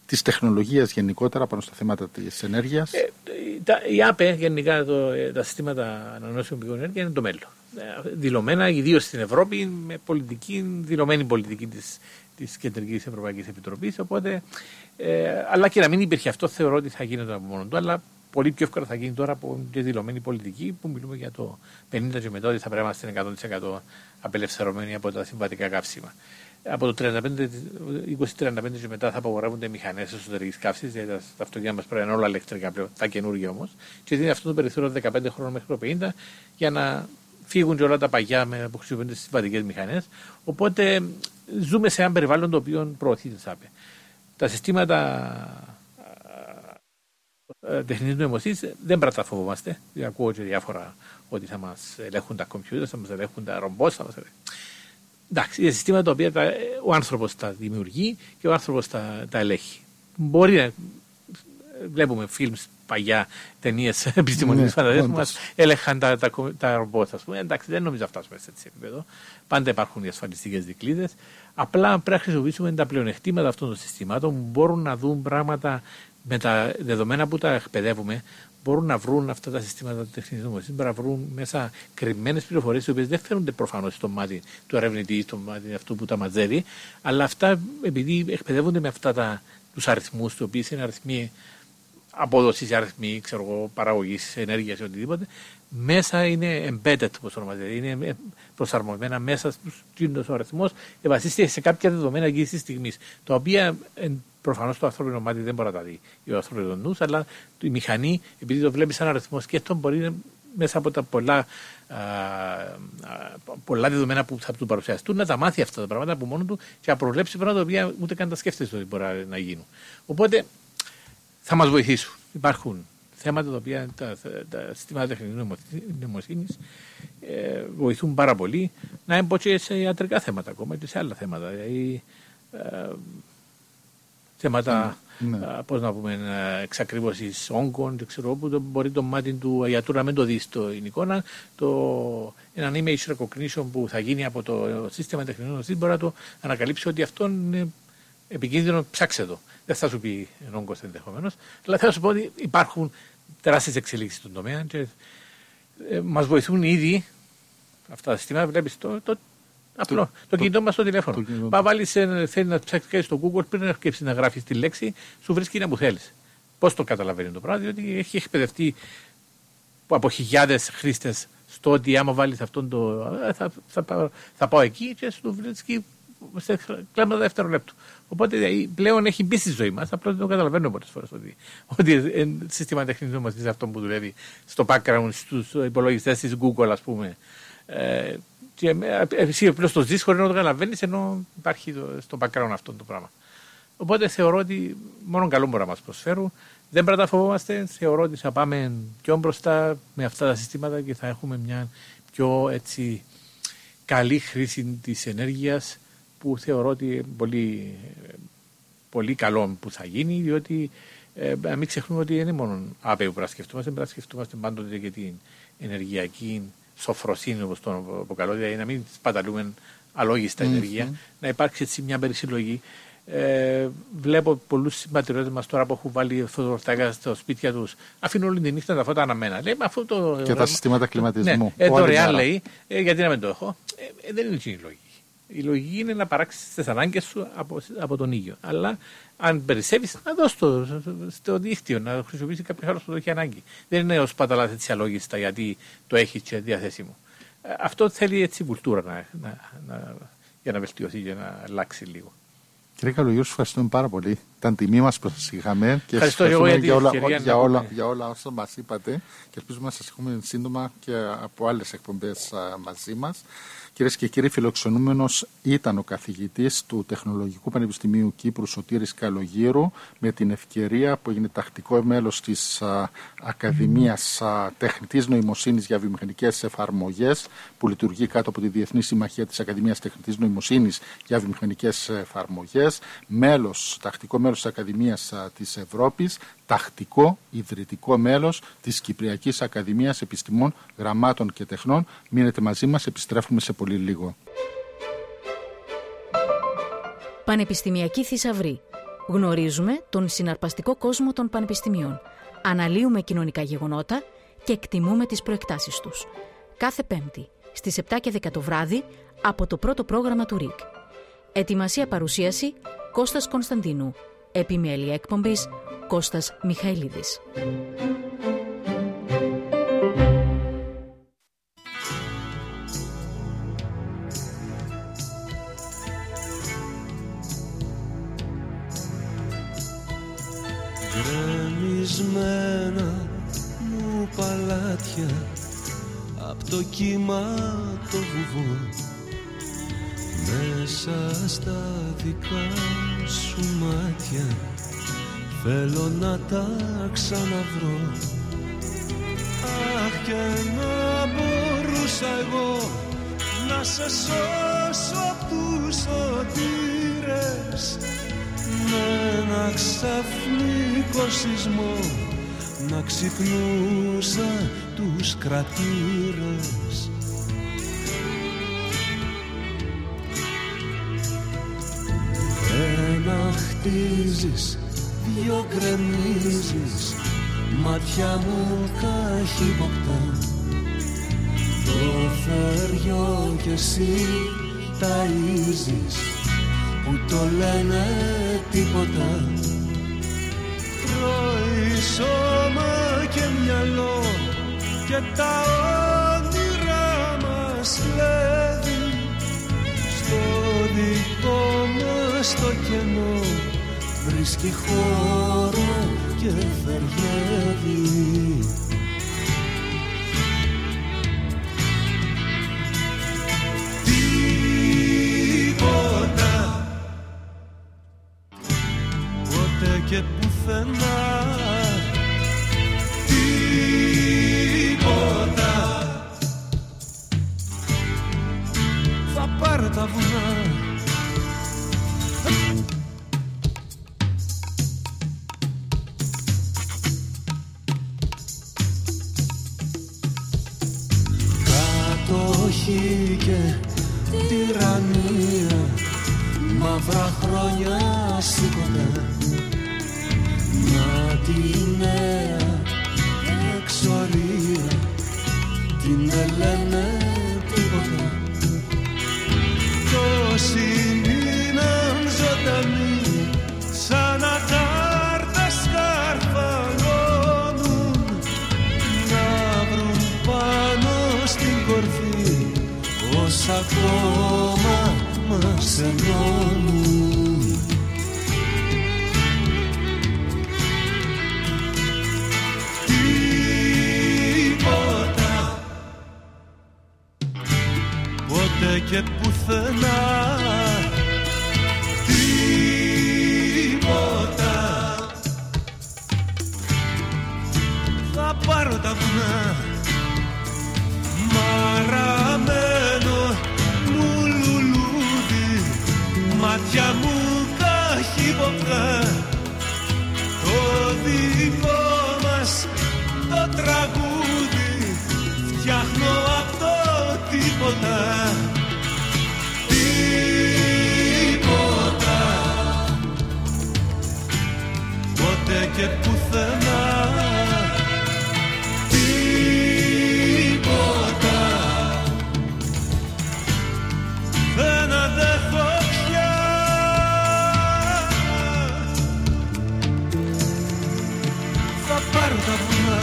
της τεχνολογίας γενικότερα πάνω στα θέματα της ενέργειας? Η ΑΠΕ, γενικά τα συστήματα ανανεώσιμων πηγών ενέργειας, είναι το μέλλον. Δηλωμένα, ιδίως στην Ευρώπη, με δηλωμένη πολιτική της Κεντρικής Ευρωπαϊκής Επιτροπής. Οπότε, αλλά και να μην υπήρχε αυτό, θεωρώ ότι θα γίνεται από μόνο του. Αλλά πολύ πιο εύκολα θα γίνει τώρα από τη δηλωμένη πολιτική που μιλούμε για το 50 και μετά ότι θα πρέπει να είμαστε 100% απελευθερωμένοι από τα συμβατικά καύσιμα. Από το 2035 και μετά θα απαγορεύονται μηχανές εσωτερικής καύσης, γιατί τα αυτοκίνητα μας πρέπει να είναι όλα ηλεκτρικά πλέον, τα καινούργια όμως. Και δίνει αυτό το περιθώριο 15 χρόνων μέχρι το 50 για να φύγουν και όλα τα παγιά που χρησιμοποιούνται στις συμβατικές μηχανές. Οπότε ζούμε σε ένα περιβάλλον το οποίο προωθεί τη ΑΠΕ. Τα συστήματα τεχνητής νοημοσύνης δεν πρέπει να τα φοβόμαστε. Ακούω και διάφορα ότι θα μας ελέγχουν τα κομπιούτερ, θα μας ελέγχουν τα ρομπότ. Εντάξει, είναι συστήματα τα οποία ο άνθρωπος τα δημιουργεί και ο άνθρωπος τα ελέγχει. Μπορεί να βλέπουμε films παλιά, ταινίες επιστημονικής φαντασίας που μας έλεγχαν τα ρομπότ, ας πούμε. Εντάξει, δεν νομίζω να φτάσουμε σε τέτοιο επίπεδο. Πάντα υπάρχουν οι ασφαλιστικές δικλείδες. Απλά πρέπει να χρησιμοποιήσουμε τα πλεονεκτήματα αυτών των συστημάτων που μπορούν να δουν πράγματα με τα δεδομένα που τα εκπαιδεύουμε. Μπορούν να βρουν αυτά τα συστήματα τεχνητής νοημοσύνης, μπορούν να βρουν μέσα κρυμμένες πληροφορίες, οι οποίες δεν φαίνονται προφανώς στο μάτι του ερευνητή ή στο μάτι αυτού που τα μαζεύει, αλλά αυτά επειδή εκπαιδεύονται με αυτά τους αριθμούς, οι οποίοι είναι αριθμοί απόδοσης, αριθμοί παραγωγής ενέργειας ή οτιδήποτε, μέσα είναι embedded, όπως το ονομάζεται, είναι προσαρμοσμένα μέσα στους ο αριθμός, βασίζεται σε κάποια δεδομένα εκεί τη στιγμή, τα οποία προφανώς το ανθρώπινο μάτι δεν μπορεί να τα δει ή ο ανθρώπινος νους, αλλά η μηχανή, επειδή το βλέπει σαν αριθμό σκέφτον, μπορεί μέσα από τα πολλά δεδομένα που θα του παρουσιαστούν να τα μάθει αυτά τα πράγματα από μόνο του και να προβλέψει πράγματα τα οποία ούτε καν τα σκέφτεσαι ότι μπορεί να γίνουν. Οπότε θα μας βοηθήσουν. Υπάρχουν θέματα τα οποία τα συστήματα τεχνητής νοημοσύνης βοηθούν πάρα πολύ, να έμπω και σε ιατρικά θέματα ακόμα και σε άλλα θέματα. Δηλαδή, θέματα πώς να πούμε, εξακρίβωσης όγκων, που μπορεί το μάτι του ιατρού να μην το δει στην εικόνα. Ένα image recognition που θα γίνει από το σύστημα τεχνητής νοημοσύνης μπορεί να το ανακαλύψει ότι αυτό είναι επικίνδυνο, ψάξε το. Δεν θα σου πει όγκος ενδεχομένως, αλλά θα σου πω ότι υπάρχουν τεράστιες εξελίξεις στον τομέα και μας βοηθούν ήδη αυτά τα συστήματα. Βλέπεις απλό, το κινητό μας στο τηλέφωνο. Θέλει να ψάξει στο Google, πριν να αρκέψει να γράφει τη λέξη, σου βρίσκει ένα που θέλεις. Πώς το καταλαβαίνει το πράγμα, διότι έχει εκπαιδευτεί από χιλιάδες χρήστες στο ότι άμα βάλεις αυτόν θα πάω εκεί και σου βρίσκει σε κλάμα δευτερολέπτου. Οπότε πλέον έχει μπει στη ζωή μας, απλώς δεν το καταλαβαίνουμε πολλές φορές ότι σύστημα τεχνητής νοημοσύνης αυτό που δουλεύει στο background, στους υπολογιστές της Google, ας πούμε. Και εσύ απλώς το ζεις χωρίς να το καταλαβαίνεις, ενώ υπάρχει στο background αυτό το πράγμα. Οπότε θεωρώ ότι μόνο καλό μπορεί να μας προσφέρουν. Δεν πρέπει να τα φοβόμαστε. Θεωρώ ότι θα πάμε πιο μπροστά με αυτά τα συστήματα και θα έχουμε μια πιο έτσι καλή χρήση της ενέργειας, που θεωρώ ότι πολύ, πολύ καλό που θα γίνει, διότι να μην ξεχνούμε ότι δεν είναι μόνο ΑΠΕ που πρέπει να σκεφτούμαστε, πρέπει να σκεφτούμαστε πάντοτε και την ενεργειακή σοφροσύνη, όπως το αποκαλώ, δηλαδή να μην σπαταλούμε αλόγιστα ενέργεια, να υπάρξει έτσι μια περισυλλογή. Βλέπω πολλούς συμπατριώτες μας τώρα που έχουν βάλει φωτοβολταϊκά στα σπίτια τους, αφήνουν όλη τη νύχτα τα φώτα αναμένα. Λέει, και τα συστήματα κλιματισμού. Ναι, δωρεάν λέει, γιατί να μην το έχω. Δεν είναι η λογική. Η λογική είναι να παράξεις τις ανάγκες σου από τον ήλιο. Αλλά αν περισσεύεις, να δώσεις το στο δίκτυο, να χρησιμοποιήσει κάποιος άλλος που το έχει ανάγκη. Δεν είναι ως παταλάς έτσι αλόγιστα γιατί το έχει και διαθέσιμο. Αυτό θέλει έτσι βουλτούρα για να βελτιωθεί, για να αλλάξει λίγο. Κύριε Καλογύρου, σας ευχαριστούμε πάρα πολύ. Ήταν τιμή μας που σας είχαμε και ευχαριστώ για όλα όσα μας είπατε και ελπίζουμε να σας έχουμε σύντομα και από άλλες εκπομπές μαζί μας. Κυρίες και κύριοι, φιλοξενούμενος ήταν ο καθηγητής του Τεχνολογικού Πανεπιστημίου Κύπρου, Σωτήρης Καλογύρου, με την ευκαιρία που έγινε τακτικό μέλος της Ακαδημίας Τεχνητής Νοημοσύνης για Βιομηχανικές Εφαρμογές, που λειτουργεί κάτω από τη Διεθνή Συμμαχία της Ακαδημίας Τεχνητής Νοημοσύνης για Βιομηχανικές Εφαρμογές, τακτικό μέλος της Ακαδημίας της Ευρώπης, τακτικό ιδρυτικό μέλος της Κυπριακής Ακαδημίας Επιστημών, Γραμμάτων και Τεχνών. Μείνετε μαζί μας, επιστρέφουμε σε πολύ λίγο. Πανεπιστημιακή θησαυρή. Γνωρίζουμε τον συναρπαστικό κόσμο των πανεπιστημίων. Αναλύουμε κοινωνικά γεγονότα και εκτιμούμε τις προεκτάσεις τους. Κάθε Πέμπτη, στις 7 και 10 το βράδυ, από το πρώτο πρόγραμμα του ΡΙΚ. Ετοιμασία παρουσίαση Κώστας Κωνσταντίνου. Επιμέλεια εκπομπής Κώστας Μιχαηλίδης. Γκρεμισμένα μου παλάτια απ' το κύμα το βουβό, μέσα στα δικά σου μάτια θέλω να τα ξαναβρω. Αχ, και να μπορούσα εγώ να σε σώσω απ' τους σωτήρες, με ένα ξαφνικό σεισμό να ξυπνούσα τους κρατήρες. Ένα χτίζεις, δυο γκρεμίζεις, μάτια μου καχύποπτα, το θεριό κι εσύ ταΐζεις που το λένε τίποτα. Τρώει σώμα και μυαλό και τα όνειρά μας κλέβει, στο δικό μας το κενό βρίσκει χώρο και θεριεύει. Τίποτα, ποτέ και πουθενά, τίποτα θα πάρω τα βουνά. Κατοχή και τυραννία, μαύρα χρόνια σήκωτα, να τη νέα εξορία την ελένε τίποτα. Τόσοι μείναν ζωντανοί σαν ατάρτα σκαρφαλώνουν, να βρουν πάνω στην κορφή ως ακόμα μας ενώνουν. Τίποτα, ποτέ και πουθενά, τίποτα θα πάρω τα βουνά. Μαραμένο μου λουλούδι, μάτια μου καχύποπτα, το δικό μας το τραγούδι φτιάχνω απ' το τίποτα. Τίποτα, ποτέ και πουθενά, τίποτα δεν αντέχω πια. Θα πάρω τα βουνά.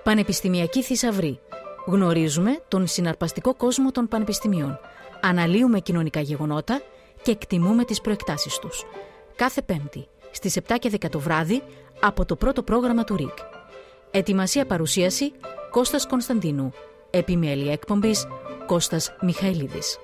Πανεπιστημιακή θησαυρή. Γνωρίζουμε τον συναρπαστικό κόσμο των πανεπιστημίων. Αναλύουμε κοινωνικά γεγονότα και εκτιμούμε τις προεκτάσεις τους. Κάθε Πέμπτη, στις 7 και 10 το βράδυ, από το πρώτο πρόγραμμα του ΡΙΚ. Ετοιμασία παρουσίαση Κώστας Κωνσταντίνου. Επιμέλεια εκπομπής Κώστας Μιχαηλίδης.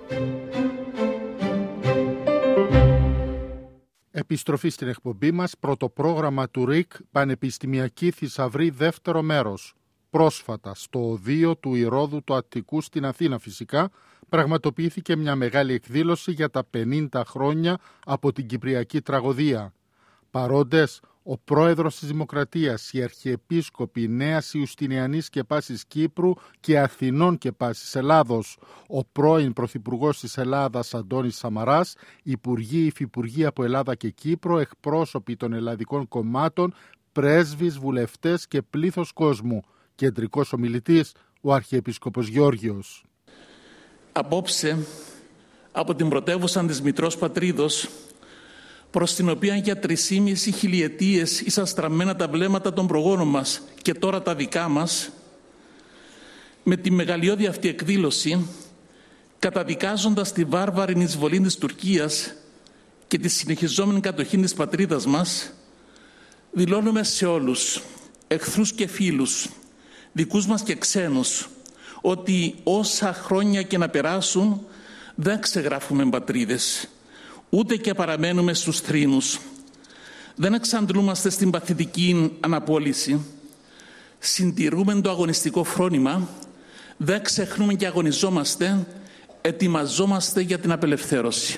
Επιστροφή στην εκπομπή μας, πρώτο πρόγραμμα του ΡΙΚ, Πανεπιστημιακή θησαυρή, δεύτερο μέρος. Πρόσφατα, στο οδείο του Ηρώδου του Αττικού στην Αθήνα φυσικά, πραγματοποιήθηκε μια μεγάλη εκδήλωση για τα 50 χρόνια από την Κυπριακή Τραγωδία. Παρόντες, ο πρόεδρος της Δημοκρατίας, οι αρχιεπίσκοποι Νέας Ιουστινιανής και Πάσης Κύπρου και Αθηνών και Πάσης Ελλάδος, ο πρώην πρωθυπουργός της Ελλάδας Αντώνης Σαμαράς, υπουργοί, υφυπουργοί από Ελλάδα και Κύπρο, εκπρόσωποι των ελλαδικών κομμάτων, πρέσβεις, βουλευτές και πλήθος κόσμου. Κεντρικός ομιλητής, ο Αρχιεπίσκοπος Γεώργιος. Απόψε, από την πρωτεύουσα της Μητρός Πατρίδος, προς την οποία για 3,5 χιλιετίες ήσαν στραμμένα τα βλέμματα των προγόνων μας και τώρα τα δικά μας, με τη μεγαλειώδη αυτή εκδήλωση, καταδικάζοντας τη βάρβαρη εισβολή της Τουρκίας και τη συνεχιζόμενη κατοχή της πατρίδας μας, δηλώνουμε σε όλους, εχθρούς και φίλους, δικούς μας και ξένους, ότι όσα χρόνια και να περάσουν δεν ξεγράφουμε πατρίδες, ούτε και παραμένουμε στους θρήνους. Δεν εξαντλούμαστε στην παθητική αναπόλυση. Συντηρούμε το αγωνιστικό φρόνημα, δεν ξεχνούμε και αγωνιζόμαστε, ετοιμαζόμαστε για την απελευθέρωση.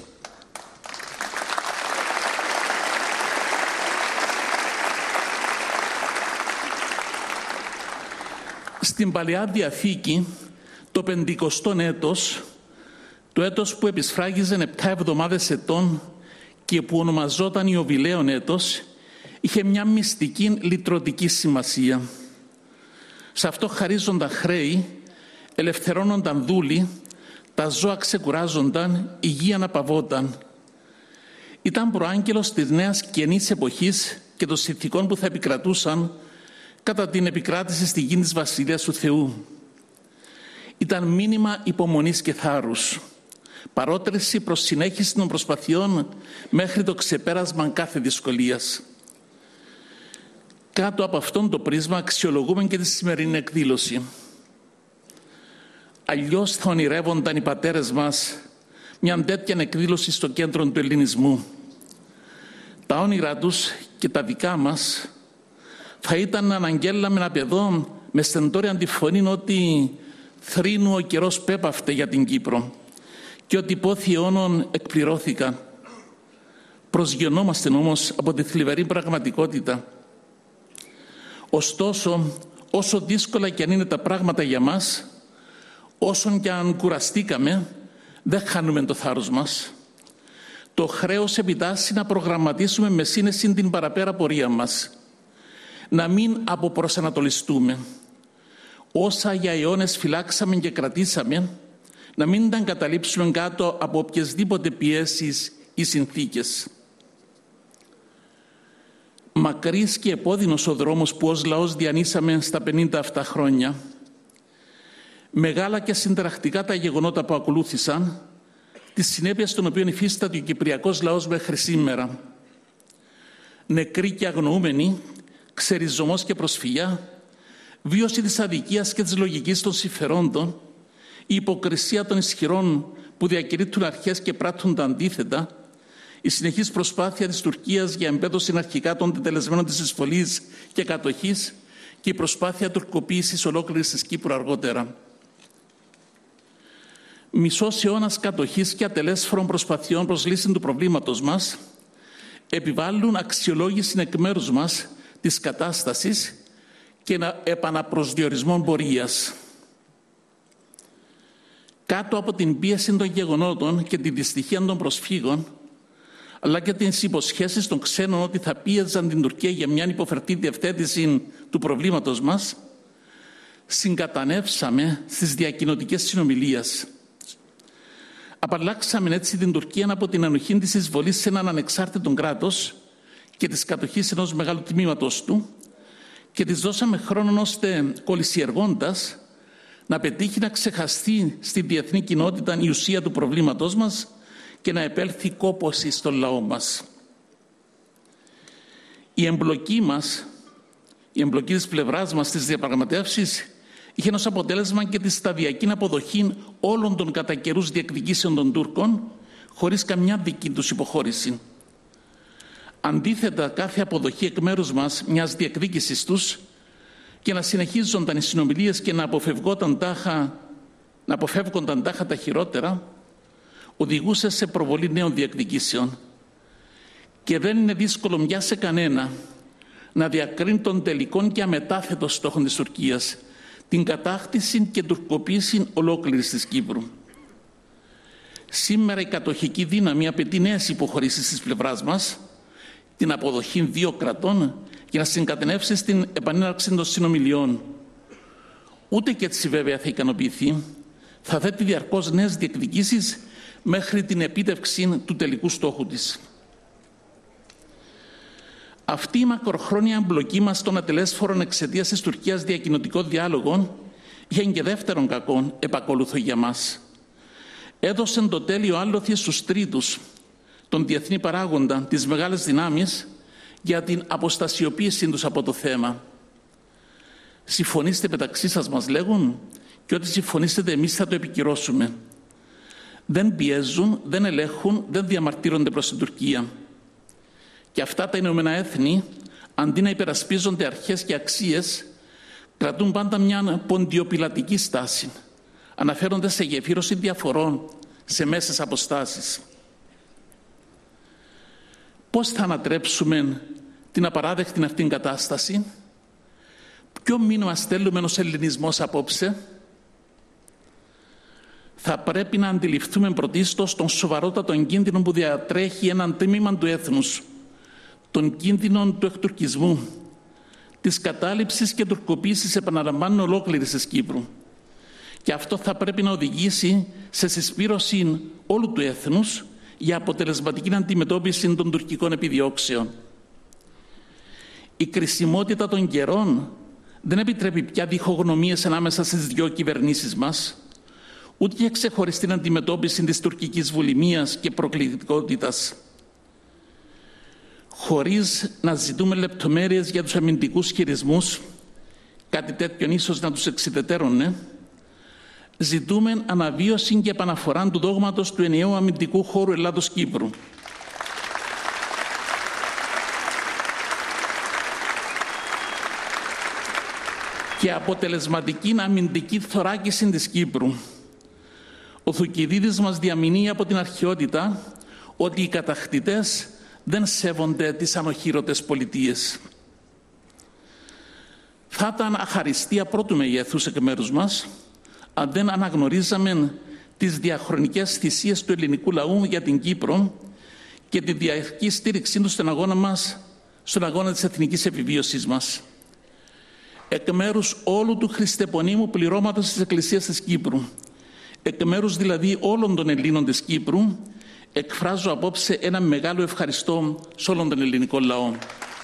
Στην Παλαιά Διαθήκη, το 50ο έτος, το έτος που επισφράγιζε 7 εβδομάδες ετών και που ονομαζόταν Ιωβιλέων έτος, είχε μια μυστική λυτρωτική σημασία. Σε αυτό χαρίζονταν χρέη, ελευθερώνονταν δούλοι, τα ζώα ξεκουράζονταν, η γη αναπαυόταν. Ήταν προάγγελος της νέας καινής εποχής και των συνθηκών που θα επικρατούσαν κατά την επικράτηση στη γη της Βασιλείας του Θεού. Ήταν μήνυμα υπομονής και θάρρους, παρότριση προς συνέχιση των προσπαθειών μέχρι το ξεπέρασμα κάθε δυσκολίας. Κάτω από αυτόν το πρίσμα αξιολογούμε και τη σημερινή εκδήλωση. Αλλιώς θα ονειρεύονταν οι πατέρες μας μια τέτοια εκδήλωση στο κέντρο του ελληνισμού. Τα όνειρά τους και τα δικά μας θα ήταν να αναγγέλαμε ένα παιδό με στεντόρια αντιφωνήν ότι θρήνου ο καιρός πέπαυτε για την Κύπρο και ότι πόθη αιώνων εκπληρώθηκαν. Προσγειωνόμαστε όμως από τη θλιβερή πραγματικότητα. Ωστόσο, όσο δύσκολα και αν είναι τα πράγματα για μας, όσον και αν κουραστήκαμε, δεν χάνουμε το θάρρος μας. Το χρέος επιτάσσει να προγραμματίσουμε με σύνεση την παραπέρα πορεία μας. Να μην αποπροσανατολιστούμε. Όσα για αιώνες φυλάξαμε και κρατήσαμε, να μην τα εγκαταλείψουμε κάτω από οποιασδήποτε πιέσεις ή συνθήκες. Μακρύς και επώδυνος ο δρόμος που ως λαός διανύσαμε στα 50 αυτά χρόνια. Μεγάλα και συνταρακτικά τα γεγονότα που ακολούθησαν, τις συνέπειες των οποίων υφίσταται ο κυπριακός λαός μέχρι σήμερα. Νεκροί και αγνοούμενοι, ξεριζωμός και προσφυγιά, βίωση της αδικίας και της λογικής των συμφερόντων, η υποκρισία των ισχυρών που διακηρύττουν αρχές και πράττουν τα αντίθετα, η συνεχής προσπάθεια της Τουρκίας για εμπέδωση αρχικά των τετελεσμένων της εισβολής και κατοχής και η προσπάθεια τουρκοποίησης ολόκληρης της Κύπρου αργότερα. Μισός αιώνας κατοχής και ατελέσφορων προσπαθειών προς λύση του προβλήματος μας επιβάλλουν αξιολόγηση εκ μέρους μας της κατάστασης και ένα επαναπροσδιορισμό πορείας. Κάτω από την πίεση των γεγονότων και τη δυστυχία των προσφύγων, αλλά και τις υποσχέσεις των ξένων ότι θα πίεζαν την Τουρκία για μια υποφερτή διευθέτηση του προβλήματος μας, συγκατανεύσαμε στις διακοινωτικές συνομιλίες. Απαλλάξαμε έτσι την Τουρκία από την ανοχή της εισβολής σε έναν ανεξάρτητο κράτος και της κατοχής ενός μεγάλου τμήματος του και της δώσαμε χρόνο ώστε κολυσιεργώντας να πετύχει να ξεχαστεί στη διεθνή κοινότητα η ουσία του προβλήματός μας και να επέλθει κόπωση στον λαό μας. Η εμπλοκή της πλευράς μας στις διαπραγματεύσεις είχε ως αποτέλεσμα και τη σταδιακή αποδοχή όλων των κατά καιρούς διεκδικήσεων των Τούρκων, χωρίς καμιά δική τους υποχώρηση. Αντίθετα, κάθε αποδοχή εκ μέρους μας μιας διεκδίκησης τους και να συνεχίζονταν οι συνομιλίες και να αποφεύγονταν τάχα τα χειρότερα, οδηγούσε σε προβολή νέων διεκδικήσεων. Και δεν είναι δύσκολο μιά σε κανένα να διακρίνει τον τελικό και αμετάθετο στόχο της Τουρκίας, την κατάκτηση και τουρκοποίηση ολόκληρης της Κύπρου. Σήμερα η κατοχική δύναμη απαιτεί νέες υποχωρήσεις της πλευράς μας, την αποδοχή 2 κρατών για να συγκατενεύσει στην επανέναρξη των συνομιλιών. Ούτε και έτσι βέβαια θα ικανοποιηθεί, θα θέτει διαρκώς νέες διεκδικήσεις μέχρι την επίτευξη του τελικού στόχου της. Αυτή η μακροχρόνια εμπλοκή μας των ατελέσφορων εξαιτίας της Τουρκίας διακοινωτικών διάλογων είχε και δεύτερον κακόν επακολούθο για μας. Έδωσε το τέλειο άλοθη στους τρίτους, τον διεθνή παράγοντα, τις μεγάλες δυνάμεις, για την αποστασιοποίησή τους από το θέμα. Συμφωνήστε μεταξύ σας, μας λέγουν, και ό,τι συμφωνήσετε εμείς θα το επικυρώσουμε. Δεν πιέζουν, δεν ελέγχουν, δεν διαμαρτύρονται προς την Τουρκία. Και αυτά τα Ηνωμένα Έθνη, αντί να υπερασπίζονται αρχές και αξίες, κρατούν πάντα μια ποντιοπιλατική στάση. Αναφέρονται σε γεφύρωση διαφορών, σε μέσες αποστάσεις. Πώς θα ανατρέψουμε την απαράδεκτη αυτήν κατάσταση? Ποιο μήνυμα στέλνουμε ως ελληνισμός απόψε? Θα πρέπει να αντιληφθούμε πρωτίστως τον σοβαρότατο κίνδυνο που διατρέχει έναν τμήμα του έθνους, τον κίνδυνο του εκτουρκισμού, της κατάληψης και τουρκοποίησης, επαναλαμβάνω, ολόκληρης της Κύπρου. Και αυτό θα πρέπει να οδηγήσει σε συσπήρωση όλου του έθνους για αποτελεσματική αντιμετώπιση των τουρκικών επιδιώξεων. Η κρισιμότητα των καιρών δεν επιτρέπει πια διχογνωμίες ανάμεσα στις δύο κυβερνήσεις μας, ούτε και ξεχωριστή αντιμετώπιση της τουρκικής βουλημίας και προκλητικότητας. Χωρίς να ζητούμε λεπτομέρειες για τους αμυντικούς χειρισμούς, κάτι τέτοιο ίσως να τους εξειδετέρωνε, ζητούμε αναβίωση και επαναφορά του δόγματος του ενιαίου αμυντικού χώρου Ελλάδος-Κύπρου. Και αποτελεσματική αμυντική θωράκιση της Κύπρου. Ο Θουκυδίδης μας διαμηνύει από την αρχαιότητα ότι οι κατακτητές δεν σέβονται τις ανοχήρωτες πολιτείες. Θα ήταν αχαριστία πρώτου μεγέθους εκ μέρους μας αν δεν αναγνωρίζαμε τις διαχρονικές θυσίες του ελληνικού λαού για την Κύπρο και τη διαρκή στήριξή του στον αγώνα της εθνικής επιβίωσης μας. Εκ μέρους όλου του χριστεπονίμου πληρώματος της Εκκλησίας της Κύπρου, εκ μέρους δηλαδή όλων των Ελλήνων της Κύπρου, εκφράζω απόψε ένα μεγάλο ευχαριστώ σε όλον τον ελληνικό λαό.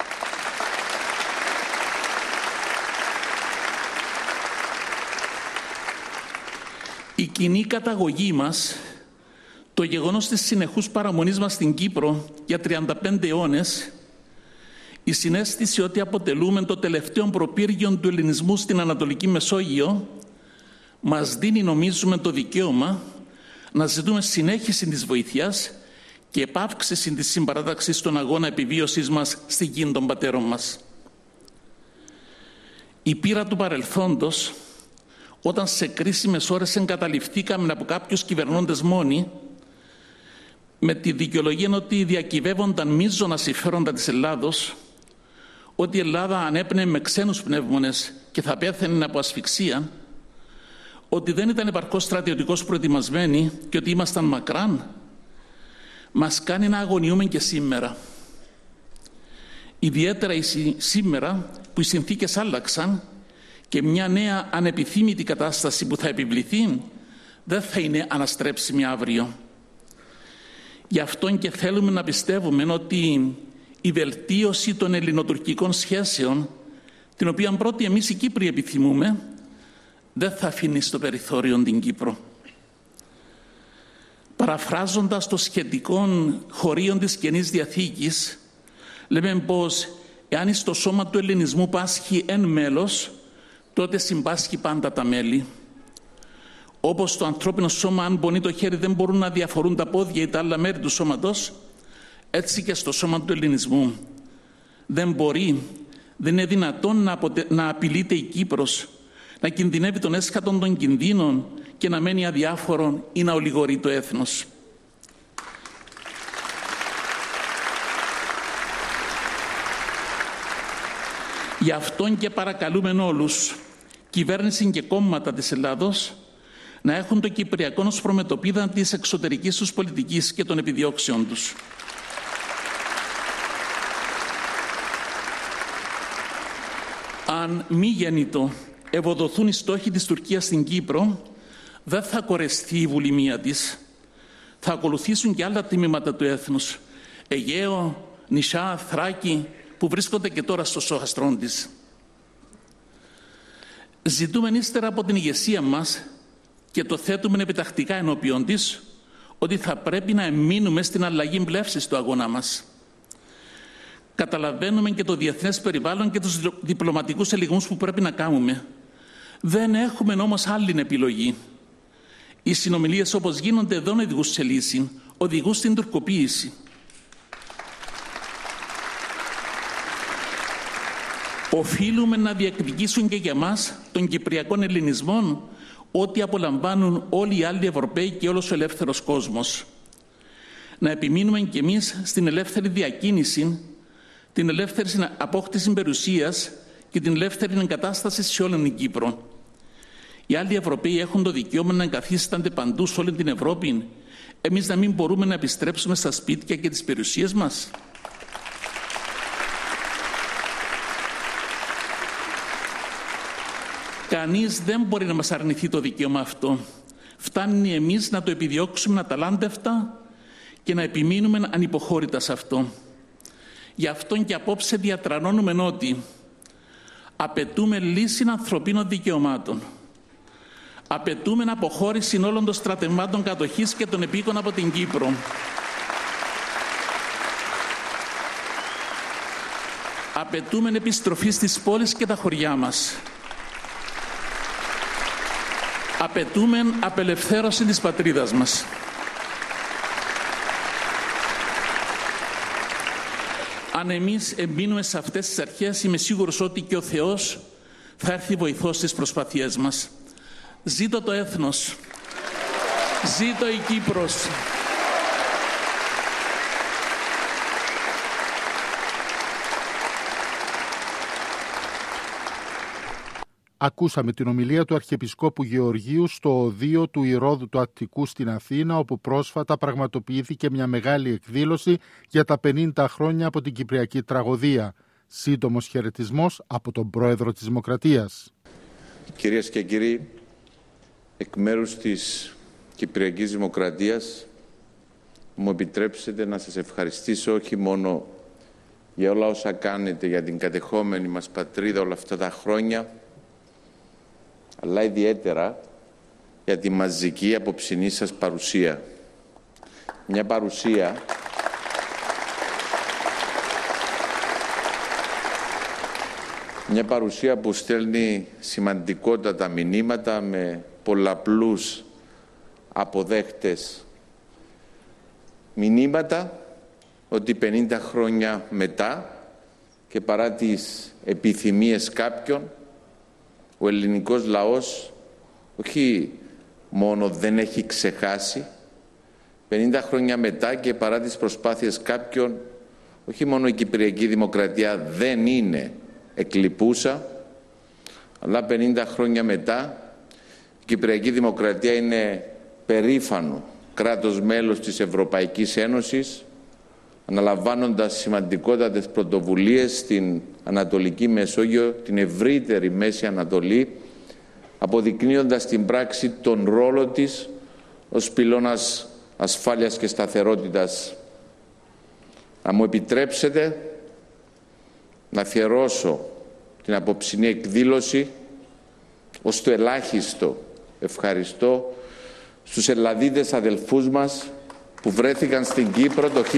Η κοινή καταγωγή μας, το γεγονός της συνεχούς παραμονής μας στην Κύπρο για 35 αιώνες, η συναίσθηση ότι αποτελούμε το τελευταίο προπύργιο του ελληνισμού στην Ανατολική Μεσόγειο, μας δίνει, νομίζουμε, το δικαίωμα να ζητούμε συνέχιση της βοήθειας και επαύξηση της συμπαράταξης στον αγώνα επιβίωσης μας στη γη των πατέρων μας. Η πείρα του παρελθόντος, όταν σε κρίσιμες ώρες εγκαταλειφθήκαμε από κάποιους κυβερνώντες μόνοι, με τη δικαιολογία ότι διακυβεύονταν μείζωνα συμφέροντα της Ελλάδος, ότι η Ελλάδα ανέπνεε με ξένους πνεύμονες και θα πέθαινε από ασφυξία, ότι δεν ήταν επαρκώς στρατιωτικώς προετοιμασμένοι και ότι ήμασταν μακράν, μας κάνει να αγωνιούμε και σήμερα. Ιδιαίτερα σήμερα που οι συνθήκες άλλαξαν και μια νέα ανεπιθύμητη κατάσταση που θα επιβληθεί δεν θα είναι αναστρέψιμη αύριο. Γι' αυτό και θέλουμε να πιστεύουμε ότι η βελτίωση των ελληνοτουρκικών σχέσεων την οποία πρώτοι εμείς οι Κύπροι επιθυμούμε, δεν θα αφήνει στο περιθώριο την Κύπρο. Παραφράζοντας το σχετικό χωρίον της Καινής Διαθήκης, λέμε πως εάν στο σώμα του ελληνισμού πάσχει εν μέλος, τότε συμπάσχει πάντα τα μέλη. Όπως το ανθρώπινο σώμα, αν πονεί το χέρι, δεν μπορούν να διαφορούν τα πόδια ή τα άλλα μέρη του σώματος, έτσι και στο σώμα του ελληνισμού. Δεν είναι δυνατόν να απειλείται η Κύπρος, να κινδυνεύει των έσχατων των κινδύνων και να μένει αδιάφορον ή να ολιγορεί το έθνος. Γι' αυτόν και παρακαλούμε όλους, κυβέρνηση και κόμματα της Ελλάδος, να έχουν το Κυπριακό ως προμετωπίδα της εξωτερικής τους πολιτικής και των επιδιώξεων τους. Αν μη γέννητο ευοδοθούν οι στόχοι της Τουρκίας στην Κύπρο, δεν θα κορεστεί η βουλημία της. Θα ακολουθήσουν και άλλα τμήματα του έθνους, Αιγαίο, νησιά, Θράκη, που βρίσκονται και τώρα στο στόχαστρόν της. Ζητούμε ύστερα από την ηγεσία μας και το θέτουμε επιτακτικά ενώπιον της, ότι θα πρέπει να εμείνουμε στην αλλαγή πλεύσης του αγώνα μας. Καταλαβαίνουμε και το διεθνές περιβάλλον και τους διπλωματικούς ελιγμούς που πρέπει να κάνουμε. Δεν έχουμε όμως άλλη επιλογή. Οι συνομιλίες όπως γίνονται δεν οδηγούν σε λύση, οδηγούν στην τουρκοποίηση. Οφείλουμε να διεκδικήσουν και για μας των Κυπριακών Ελληνισμών ό,τι απολαμβάνουν όλοι οι άλλοι Ευρωπαίοι και όλος ο ελεύθερος κόσμος. Να επιμείνουμε κι εμείς στην ελεύθερη διακίνηση, την ελεύθερη απόκτηση περιουσίας και την ελεύθερη εγκατάσταση σε όλη την Κύπρο. Οι άλλοι Ευρωπαίοι έχουν το δικαίωμα να εγκαθίστανται παντού σε όλη την Ευρώπη. Εμείς να μην μπορούμε να επιστρέψουμε στα σπίτια και τις περιουσίες μας. Κανείς δεν μπορεί να μας αρνηθεί το δικαίωμα αυτό. Φτάνει εμείς να το επιδιώξουμε αταλάντευτα και να επιμείνουμε ανυποχώρητα σε αυτό. Γι' αυτόν και απόψε διατρανώνουμε ότι απαιτούμε λύση ανθρωπίνων δικαιωμάτων. Απαιτούμε αποχώρηση όλων των στρατευμάτων κατοχής και των επίκων από την Κύπρο. Απαιτούμε επιστροφή στις πόλεις και τα χωριά μας. Απαιτούμε απελευθέρωση της πατρίδας μας. Αν εμείς εμπίνουμε σε αυτές τις αρχές, είμαι σίγουρος ότι και ο Θεός θα έρθει βοηθός στις προσπάθειές μας. Ζήτω το έθνος. Ζήτω η Κύπρος. Ακούσαμε την ομιλία του Αρχιεπισκόπου Γεωργίου στο οδείο του Ηρώδου του Αττικού στην Αθήνα, όπου πρόσφατα πραγματοποιήθηκε μια μεγάλη εκδήλωση για τα 50 χρόνια από την Κυπριακή Τραγωδία. Σύντομος χαιρετισμός από τον Πρόεδρο της Δημοκρατίας. Κυρίες και κύριοι, εκ μέρους της Κυπριακής Δημοκρατίας μου επιτρέψετε να σας ευχαριστήσω όχι μόνο για όλα όσα κάνετε για την κατεχόμενη μας πατρίδα όλα αυτά τα χρόνια, αλλά ιδιαίτερα για τη μαζική απόψινή σας παρουσία. Μια παρουσία που στέλνει σημαντικότατα μηνύματα με πολλαπλούς αποδέχτες. Μηνύματα ότι 50 χρόνια μετά και παρά τις επιθυμίες κάποιων, ο ελληνικός λαός όχι μόνο δεν έχει ξεχάσει, 50 χρόνια μετά και παρά τις προσπάθειες κάποιων, όχι μόνο η Κυπριακή Δημοκρατία δεν είναι εκλειπούσα, αλλά 50 χρόνια μετά η Κυπριακή Δημοκρατία είναι περήφανο κράτος μέλος της Ευρωπαϊκής Ένωσης, αναλαμβάνοντας σημαντικότατες πρωτοβουλίες στην Ανατολική Μεσόγειο, την ευρύτερη Μέση Ανατολή, αποδεικνύοντας στην πράξη τον ρόλο της ως πυλώνας ασφάλειας και σταθερότητας. Να μου επιτρέψετε να αφιερώσω την απόψινή εκδήλωση ως το ελάχιστο ευχαριστώ στους Ελλαδίτες αδελφούς μας που βρέθηκαν στην Κύπρο το 1974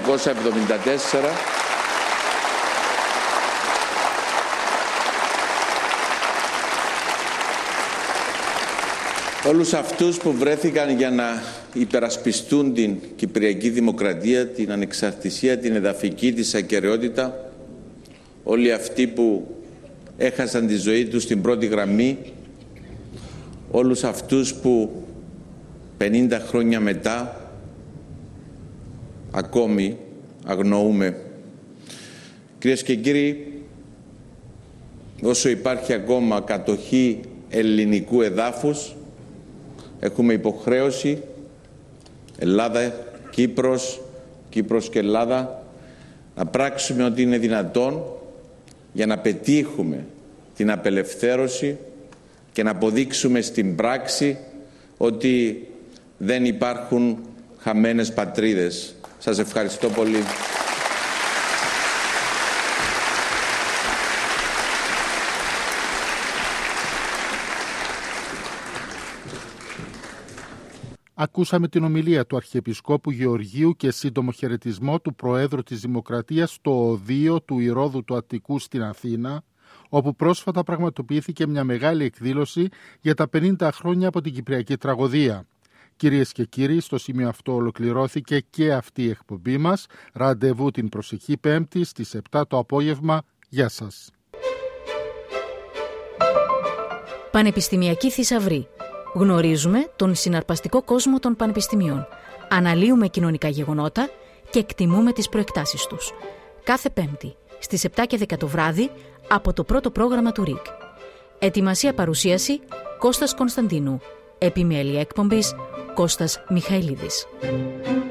όλους αυτούς που βρέθηκαν για να υπερασπιστούν την Κυπριακή Δημοκρατία, την ανεξαρτησία, την εδαφική της ακεραιότητα, όλοι αυτοί που έχασαν τη ζωή τους στην πρώτη γραμμή, όλους αυτούς που 50 χρόνια μετά ακόμη αγνοούμε. Κυρίες και κύριοι, όσο υπάρχει ακόμα κατοχή ελληνικού εδάφους, έχουμε υποχρέωση Ελλάδα, Κύπρος και Ελλάδα να πράξουμε ό,τι είναι δυνατόν για να πετύχουμε την απελευθέρωση και να αποδείξουμε στην πράξη ότι δεν υπάρχουν χαμένες πατρίδες. Σας ευχαριστώ πολύ. Ακούσαμε την ομιλία του Αρχιεπισκόπου Γεωργίου και σύντομο χαιρετισμό του Προέδρου της Δημοκρατίας στο οδείο του Ηρώδου του Αττικού στην Αθήνα, όπου πρόσφατα πραγματοποιήθηκε μια μεγάλη εκδήλωση για τα 50 χρόνια από την Κυπριακή Τραγωδία. Κυρίες και κύριοι, στο σημείο αυτό ολοκληρώθηκε και αυτή η εκπομπή μας. Ραντεβού την προσεχή Πέμπτη στις 7 το απόγευμα. Γεια σας. Πανεπιστημιακή θησαυρή. Γνωρίζουμε τον συναρπαστικό κόσμο των πανεπιστημίων. Αναλύουμε κοινωνικά γεγονότα και εκτιμούμε τις προεκτάσεις τους. Κάθε Πέμπτη, στις 7 και 10 το βράδυ, από το πρώτο πρόγραμμα του ΡΙΚ. Ετοιμασία παρουσίαση Κώστας Κωνσταντίνου. Επιμέλεια εκπομπής Κώστας Μιχαηλίδης.